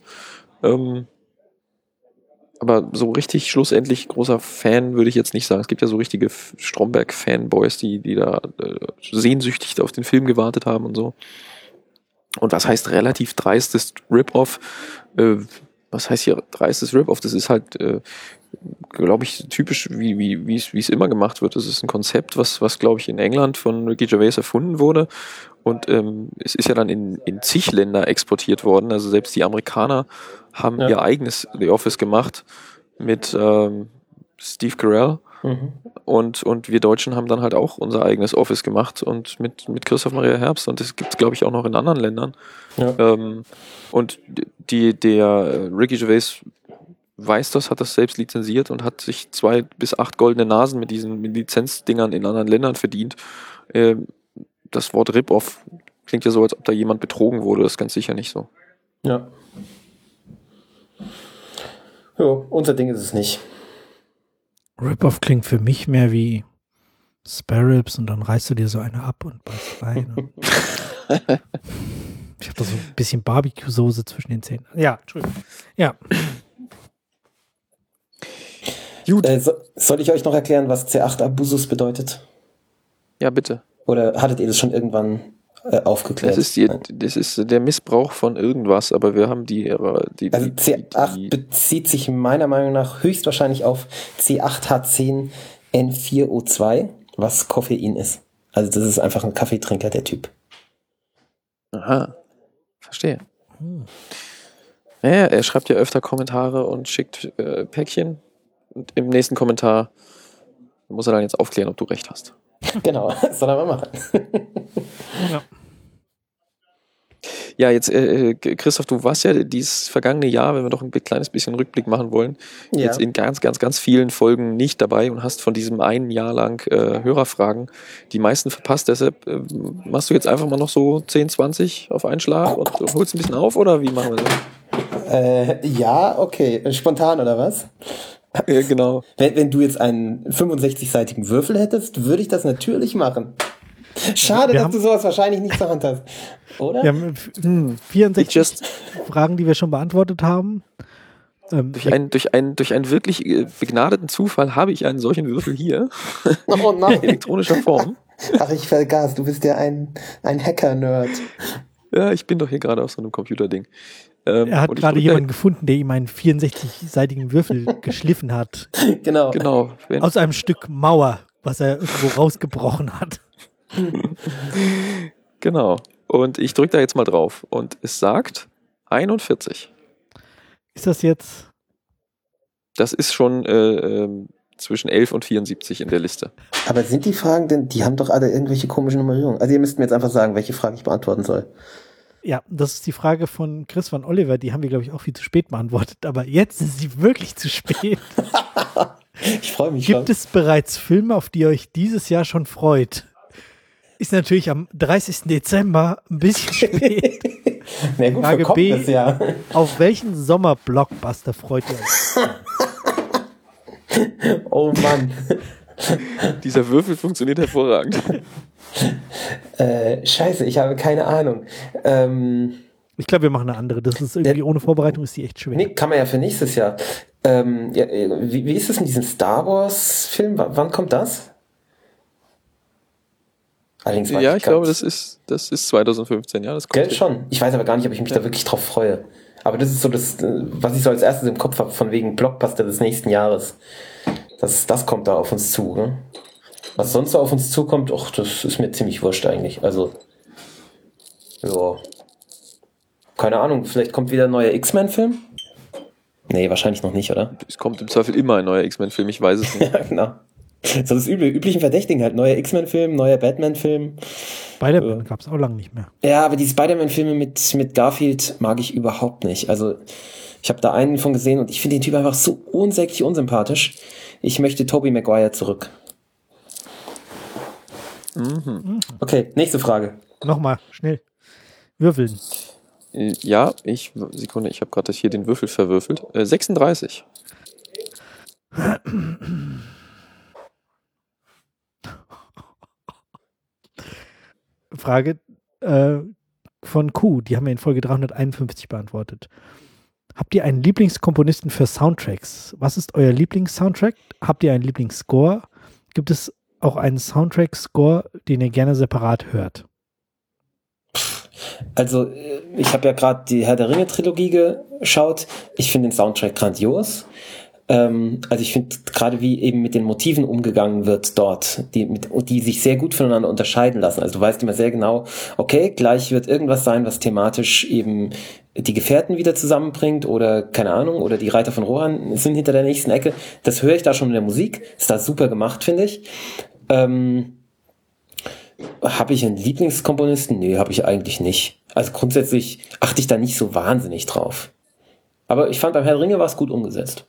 Aber so richtig schlussendlich großer Fan würde ich jetzt nicht sagen. Es gibt ja so richtige Stromberg-Fanboys, die da sehnsüchtig auf den Film gewartet haben und so. Und was heißt relativ dreistes Rip-Off? Was heißt hier dreistes Rip-Off? Das ist halt, glaube ich, typisch, wie es immer gemacht wird. Das ist ein Konzept, was glaube ich, in England von Ricky Gervais erfunden wurde. Und es ist ja dann in zig Länder exportiert worden. Also selbst die Amerikaner haben ihr eigenes The Office gemacht mit Steve Carell. Mhm. Und wir Deutschen haben dann halt auch unser eigenes Office gemacht und mit Christoph Maria Herbst. Und das gibt es, glaube ich, auch noch in anderen Ländern. Ja. Und der Ricky Gervais weiß das, hat das selbst lizenziert und hat sich 2 bis 8 goldene Nasen mit diesen Lizenzdingern in anderen Ländern verdient. Das Wort Rip-Off klingt ja so, als ob da jemand betrogen wurde. Das ist ganz sicher nicht so. Ja. Ja, unser Ding ist es nicht. Rip-Off klingt für mich mehr wie Spare Ribs und dann reißt du dir so eine ab und beißt rein. Ich habe da so ein bisschen Barbecue-Soße zwischen den Zähnen. Ja, Entschuldigung. Ja. Gut. Soll ich euch noch erklären, was C8 Abusus bedeutet? Ja, bitte. Oder hattet ihr das schon irgendwann aufgeklärt? Das ist der Missbrauch von irgendwas, aber wir haben also C8 bezieht sich meiner Meinung nach höchstwahrscheinlich auf C8H10N4O2, was Koffein ist. Also das ist einfach ein Kaffeetrinker, der Typ. Aha, verstehe. Ja, er schreibt ja öfter Kommentare und schickt Päckchen. Und im nächsten Kommentar muss er dann jetzt aufklären, ob du recht hast. Genau, das soll er mal machen. Ja. Ja, jetzt, Christoph, du warst ja dieses vergangene Jahr, wenn wir doch ein kleines bisschen Rückblick machen wollen, jetzt in ganz, ganz, ganz vielen Folgen nicht dabei und hast von diesem einen Jahr lang Hörerfragen die meisten verpasst. Deshalb machst du jetzt einfach mal noch so 10, 20 auf einen Schlag und holst ein bisschen auf, oder wie machen wir das? Ja, okay. Spontan, oder was? Ja, genau. Wenn du jetzt einen 65-seitigen Würfel hättest, würde ich das natürlich machen. Schade, dass du sowas wahrscheinlich nicht zur Hand hast. Oder? Wir haben 64 Fragen, die wir schon beantwortet haben. Durch einen wirklich begnadeten Zufall habe ich einen solchen Würfel hier. Oh nein. In elektronischer Form. Ach, ich vergaß, du bist ja ein Hacker-Nerd. Ja, ich bin doch hier gerade auf so einem Computerding. Er hat gerade jemanden gefunden, der ihm einen 64-seitigen Würfel geschliffen hat. Genau. Aus einem Stück Mauer, was er irgendwo rausgebrochen hat. Genau. Und ich drücke da jetzt mal drauf. Und es sagt 41. Ist das jetzt? Das ist schon zwischen 11 und 74 in der Liste. Aber sind die Fragen denn, die haben doch alle irgendwelche komischen Nummerierungen. Also ihr müsst mir jetzt einfach sagen, welche Frage ich beantworten soll. Ja, das ist die Frage von Chris van Oliver. Die haben wir, glaube ich, auch viel zu spät beantwortet. Aber jetzt ist sie wirklich zu spät. Ich freue mich schon. Gibt es bereits Filme, auf die ihr euch dieses Jahr schon freut? Ist natürlich am 30. Dezember ein bisschen spät. Na gut, Frage verkommt B, das ja. auf welchen Sommerblockbuster freut ihr euch? Oh Mann. Dieser Würfel funktioniert hervorragend. Scheiße, ich habe keine Ahnung. Ich glaube, wir machen eine andere. Das ist irgendwie ohne Vorbereitung ist die echt schwer. Nee, kann man ja für nächstes Jahr. Wie ist es mit diesem Star Wars Film? Wann kommt das? Allerdings Ja, ich glaube, das ist 2015, ja. Das kommt Geld schon. Ich weiß aber gar nicht, ob ich mich da wirklich drauf freue. Aber das ist so das, was ich so als erstes im Kopf habe, von wegen Blockbuster des nächsten Jahres. Das kommt da auf uns zu, ne? Was sonst so auf uns zukommt, das ist mir ziemlich wurscht eigentlich. Also, ja. Keine Ahnung, vielleicht kommt wieder ein neuer X-Men-Film? Nee, wahrscheinlich noch nicht, oder? Es kommt im Zweifel immer ein neuer X-Men-Film, ich weiß es nicht. Ja, genau. So das üblichen Verdächtigen halt. Neuer X-Men-Film, neuer Batman-Film. Spider-Man gab es auch lange nicht mehr. Ja, aber die Spider-Man-Filme mit Garfield mag ich überhaupt nicht. Also, ich habe da einen von gesehen und ich finde den Typ einfach so unsäglich unsympathisch. Ich möchte Tobey Maguire zurück. Okay, nächste Frage. Nochmal, schnell. Würfeln. Ja, Sekunde, ich habe gerade hier den Würfel verwürfelt. 36. Frage von Q, die haben wir in Folge 351 beantwortet. Habt ihr einen Lieblingskomponisten für Soundtracks? Was ist euer Lieblingssoundtrack? Habt ihr einen Lieblingsscore? Gibt es auch einen Soundtrack-Score, den ihr gerne separat hört? Also, ich habe ja gerade die Herr der Ringe-Trilogie geschaut. Ich finde den Soundtrack grandios. Also ich finde gerade, wie eben mit den Motiven umgegangen wird dort, die sich sehr gut voneinander unterscheiden lassen. Also du weißt immer sehr genau, okay, gleich wird irgendwas sein, was thematisch eben die Gefährten wieder zusammenbringt oder keine Ahnung, oder die Reiter von Rohan sind hinter der nächsten Ecke. Das höre ich da schon in der Musik. Ist da super gemacht, finde ich. Habe ich einen Lieblingskomponisten? Nee, habe ich eigentlich nicht. Also grundsätzlich achte ich da nicht so wahnsinnig drauf. Aber ich fand, beim Herr der Ringe war es gut umgesetzt.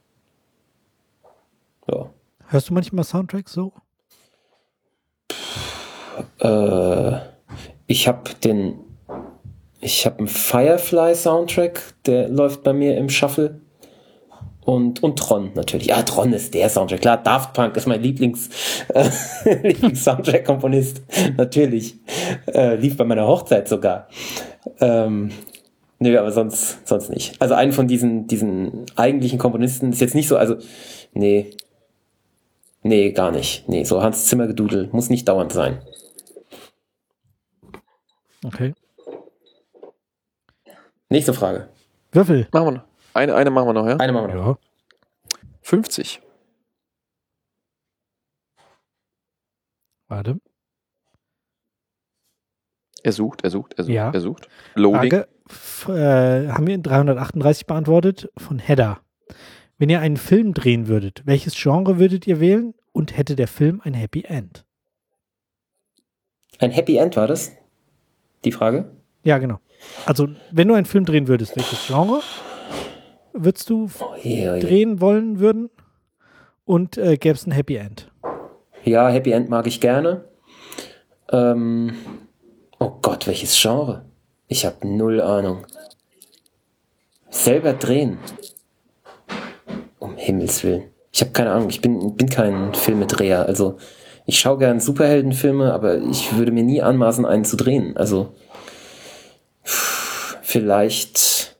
Ja. Hörst du manchmal Soundtracks so? Ich habe einen Firefly-Soundtrack, der läuft bei mir im Shuffle. Und Tron natürlich. Ja, Tron ist der Soundtrack. Klar, Daft Punk ist mein Lieblings-Soundtrack-Komponist. Natürlich. Lief bei meiner Hochzeit sogar. Nö, aber sonst nicht. Also einen von diesen eigentlichen Komponisten ist jetzt nicht so, also, nee, gar nicht. Nee, so Hans Zimmer Gedudel muss nicht dauernd sein. Okay. Nächste Frage. Würfel. Machen wir noch. Eine machen wir noch, ja? Eine machen wir noch. Ja. 50. Warte. Er sucht. Ja. Er sucht. Loading. Frage haben wir in 338 beantwortet von Hedda. Wenn ihr einen Film drehen würdet, welches Genre würdet ihr wählen und hätte der Film ein Happy End? Ein Happy End war das? Die Frage? Ja, genau. Also, wenn du einen Film drehen würdest, welches Genre würdest du drehen wollen würden und gäbe es ein Happy End? Ja, Happy End mag ich gerne. Oh Gott, welches Genre? Ich habe null Ahnung. Selber drehen. Um Himmels Willen. Ich habe keine Ahnung, ich bin kein Filmedreher. Also ich schaue gern Superheldenfilme, aber ich würde mir nie anmaßen, einen zu drehen. Also vielleicht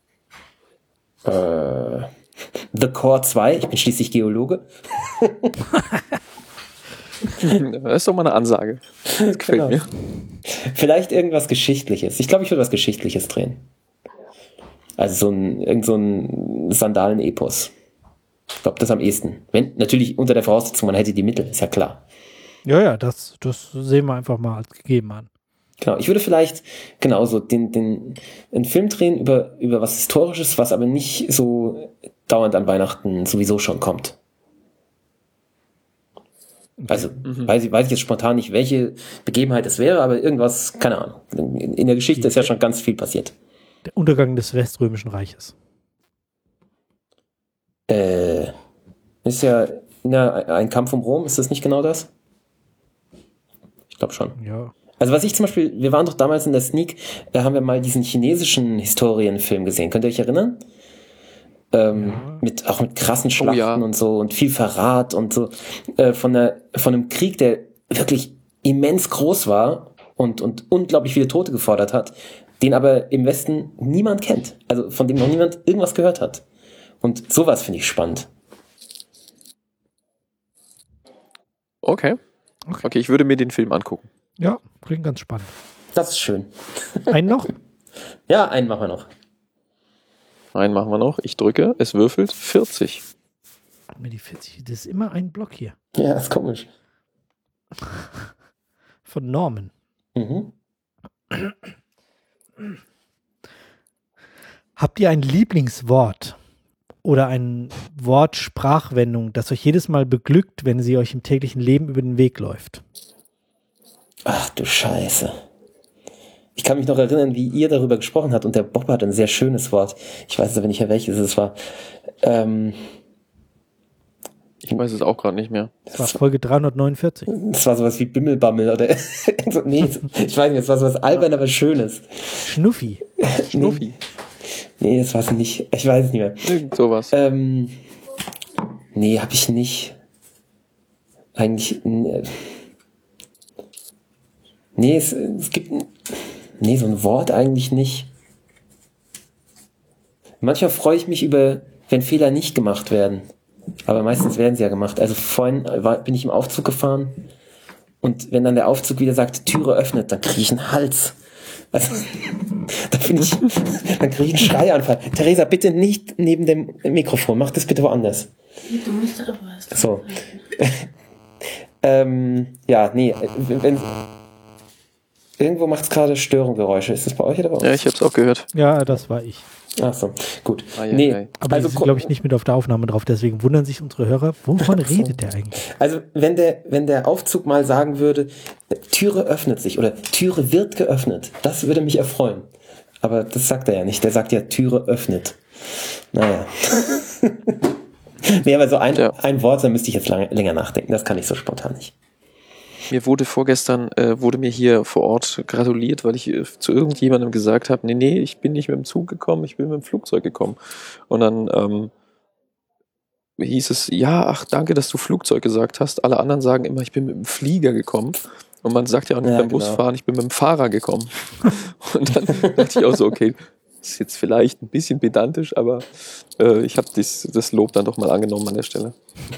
The Core 2, ich bin schließlich Geologe. Das ist doch mal eine Ansage. Das gefällt mir. Vielleicht irgendwas Geschichtliches. Ich glaube, ich würde was Geschichtliches drehen. Also irgend so ein Sandalen-Epos. Ich glaube, das am ehesten. Wenn, natürlich unter der Voraussetzung, man hätte die Mittel, ist ja klar. Ja, das sehen wir einfach mal als gegeben an. Genau, ich würde vielleicht genauso einen Film drehen über was Historisches, was aber nicht so dauernd an Weihnachten sowieso schon kommt. Also weiß ich jetzt spontan nicht, welche Begebenheit es wäre, aber irgendwas, keine Ahnung. In der Geschichte ist ja schon ganz viel passiert. Der Untergang des Weströmischen Reiches. Ist ja ein Kampf um Rom, ist das nicht genau das? Ich glaube schon. Ja. Also was ich zum Beispiel, wir waren doch damals in der Sneak, da haben wir mal diesen chinesischen Historienfilm gesehen. Könnt ihr euch erinnern? Auch mit krassen Schlachten und so und viel Verrat und so. Von einem Krieg, der wirklich immens groß war und unglaublich viele Tote gefordert hat, den aber im Westen niemand kennt. Also von dem noch niemand irgendwas gehört hat. Und sowas finde ich spannend. Okay, ich würde mir den Film angucken. Ja, klingt ganz spannend. Das ist schön. Einen noch? Ja, einen machen wir noch. Einen machen wir noch. Ich drücke, es würfelt 40. Hat mir die 40, das ist immer ein Block hier. Ja, ist komisch. Von Norman. Mhm. Habt ihr ein Lieblingswort oder eine Wortsprachwendung, das euch jedes Mal beglückt, wenn sie euch im täglichen Leben über den Weg läuft? Ach du Scheiße. Ich kann mich noch erinnern, wie ihr darüber gesprochen habt und der Bob hat ein sehr schönes Wort. Ich weiß aber nicht mehr, welches es war. Ich weiß es auch gerade nicht mehr. Das war Folge 349. Das war sowas wie Bimmelbammel oder nee, ich weiß nicht, es war sowas albern, aber Schönes. Schnuffi. Schnuffi. Nee, das war es nicht. Ich weiß es nicht mehr. Irgend sowas. Nee, hab ich nicht. Eigentlich. Nee, es gibt. Nee, so ein Wort eigentlich nicht. Manchmal freue ich mich wenn Fehler nicht gemacht werden. Aber meistens werden sie ja gemacht. Also vorhin bin ich im Aufzug gefahren und wenn dann der Aufzug wieder sagt, Türe öffnet, dann kriege ich einen Hals. Also, dann kriege ich einen Schreianfall. Theresa, bitte nicht neben dem Mikrofon, mach das bitte woanders. Du musst aber was. So. Ja, nee, irgendwo macht es gerade Störungsgeräusche. Ist das bei euch oder bei uns? Ja, ich habe es auch gehört. Ja, das war ich. Ach so, gut. Nee. Aber also, die sind, glaube ich, nicht mit auf der Aufnahme drauf. Deswegen wundern sich unsere Hörer, wovon redet der eigentlich? Also, wenn der Aufzug mal sagen würde, Türe öffnet sich oder Türe wird geöffnet, das würde mich erfreuen. Aber das sagt er ja nicht. Der sagt ja, Türe öffnet. Naja. Nee, aber so ein Wort, da müsste ich jetzt länger nachdenken. Das kann ich so spontan nicht. Mir wurde vorgestern, wurde mir hier vor Ort gratuliert, weil ich zu irgendjemandem gesagt habe, nee, ich bin nicht mit dem Zug gekommen, ich bin mit dem Flugzeug gekommen. Und dann hieß es, ja, ach, danke, dass du Flugzeug gesagt hast. Alle anderen sagen immer, ich bin mit dem Flieger gekommen. Und man sagt ja auch nicht beim Busfahren, ich bin mit dem Fahrer gekommen. Und dann dachte ich auch so, okay, das ist jetzt vielleicht ein bisschen pedantisch, aber ich habe das Lob dann doch mal angenommen an der Stelle.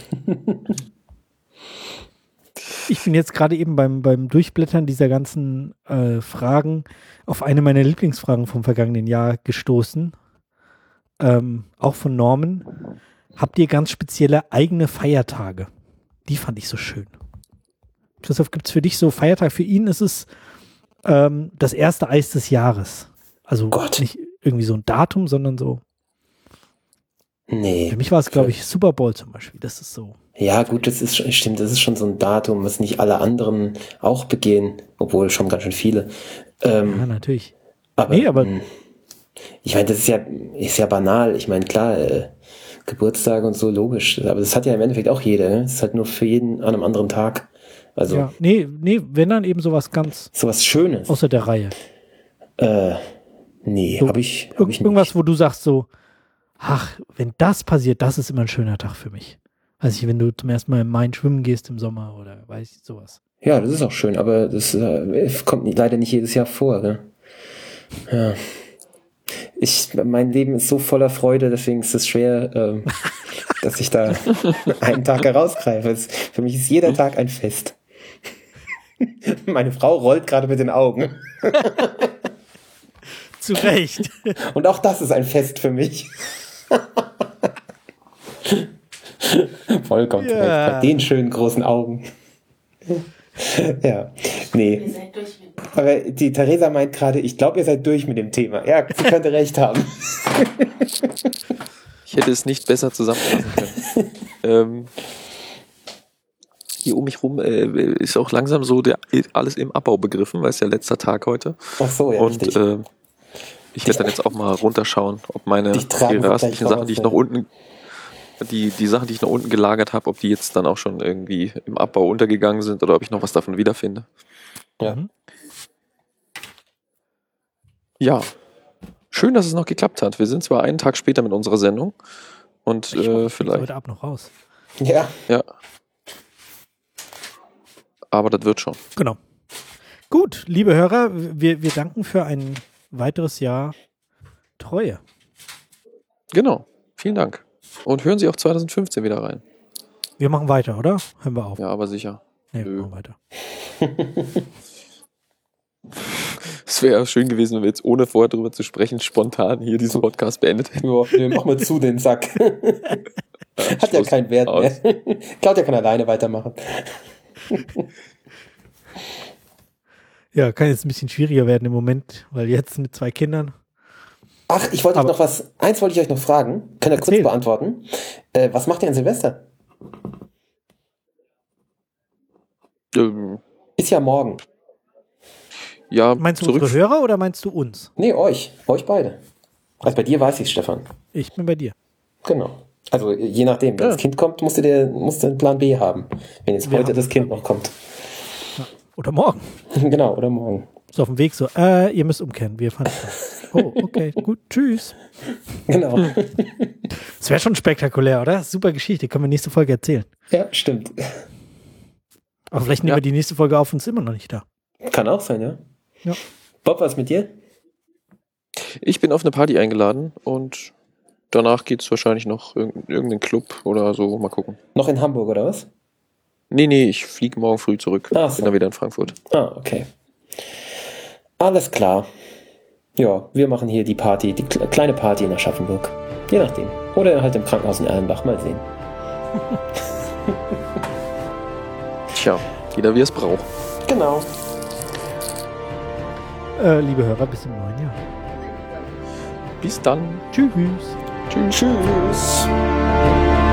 Ich bin jetzt gerade eben beim Durchblättern dieser ganzen Fragen auf eine meiner Lieblingsfragen vom vergangenen Jahr gestoßen. Auch von Norman. Habt ihr ganz spezielle eigene Feiertage? Die fand ich so schön. Christoph, gibt es für dich so Feiertag? Für ihn ist es das erste Eis des Jahres. Also nicht irgendwie so ein Datum, sondern so. Nee. Für mich war es, glaube ich, Super Bowl zum Beispiel. Das ist so. Ja, gut, stimmt, das ist schon so ein Datum, was nicht alle anderen auch begehen, obwohl schon ganz schön viele. Ja, natürlich. Aber ich meine, das ist ja banal. Ich meine, klar, Geburtstage und so, logisch. Aber das hat ja im Endeffekt auch jeder. Ne? Das ist halt nur für jeden an einem anderen Tag. Also, ja, nee, wenn dann eben sowas ganz sowas Schönes. außer der Reihe. Nee, So, hab ich nicht. Irgendwas, wo du sagst so, ach, wenn das passiert, das ist immer ein schöner Tag für mich. Weiß ich, wenn du zum ersten Mal im Main schwimmen gehst im Sommer oder weiß ich, sowas. Ja, das ist auch schön, aber das kommt leider nicht jedes Jahr vor. Ne? Ja. Mein Leben ist so voller Freude, deswegen ist es schwer, dass ich da einen Tag herausgreife. Für mich ist jeder Tag ein Fest. Meine Frau rollt gerade mit den Augen. Zu Recht. Und auch das ist ein Fest für mich. Vollkommen zu Recht. Bei den schönen großen Augen. Ja, nee. Ihr seid durch mit dem. Aber die Theresa meint gerade, ich glaube, ihr seid durch mit dem Thema. Ja, sie könnte recht haben. Ich hätte es nicht besser zusammenfassen können. Hier um mich rum ist auch langsam so alles im Abbau begriffen, weil es ja letzter Tag heute. Ach so, ja, und richtig. ich werde dann jetzt auch mal runterschauen, ob meine Dich tragen wir restlichen gleich Sachen, die ich raus, noch unten, die Sachen, die ich noch unten gelagert habe, ob die jetzt dann auch schon irgendwie im Abbau untergegangen sind oder ob ich noch was davon wiederfinde. Ja. Ja, schön, dass es noch geklappt hat. Wir sind zwar einen Tag später mit unserer Sendung und vielleicht. Heute Abend noch raus. Ja. Ja. Aber das wird schon. Genau. Gut, liebe Hörer, wir danken für ein weiteres Jahr Treue. Genau. Vielen Dank. Und hören Sie auch 2015 wieder rein. Wir machen weiter, oder? Hören wir auf. Ja, aber sicher. Nee, wir Nö. machen weiter. Es wäre schön gewesen, wenn wir jetzt ohne vorher drüber zu sprechen spontan hier diesen Podcast beendet hätten. Ja, mach mal zu den Sack. Hat ja Schluss. keinen Wert Aus. mehr. Claudia kann alleine weitermachen. Ja, kann jetzt ein bisschen schwieriger werden im Moment, weil jetzt mit 2 Kindern. Ach, ich wollte euch Aber- noch eins wollte ich euch noch fragen. Könnt ihr kurz Erzähl. beantworten. Was macht ihr an Silvester? Ist ja morgen. Ja, Meinst du zurück. unsere Hörer oder meinst du uns? Nee, euch beide. Also bei dir weiß ich, Stefan. Ich bin bei dir. Genau. Also je nachdem, wenn Ja. das Kind kommt, musst du einen Plan B haben. Wenn jetzt Wir heute haben das einen Kind Plan noch kommt. Oder morgen. Genau, oder morgen. So auf dem Weg so, ihr müsst umkehren. Wir fahren. Oh, okay, gut, tschüss. Genau. Das wäre schon spektakulär, oder? Super Geschichte, können wir nächste Folge erzählen. Ja, stimmt. Aber vielleicht nehmen Ja. wir die nächste Folge auf und sind immer noch nicht da. Kann auch sein, ja. Ja. Bob, was mit dir? Ich bin auf eine Party eingeladen und danach geht es wahrscheinlich noch irgendeinen Club oder so. Mal gucken. Noch in Hamburg, oder was? Nee, ich fliege morgen früh zurück. Ach so. Bin dann wieder in Frankfurt. Ah, okay. Alles klar. Ja, wir machen hier die Party, die kleine Party in Aschaffenburg. Je nachdem. Oder halt im Krankenhaus in Erlenbach. Mal sehen. Tja, jeder wie es braucht. Genau. Liebe Hörer, bis im neuen Jahr. Bis dann. Tschüss. Tschüss. Tschüss.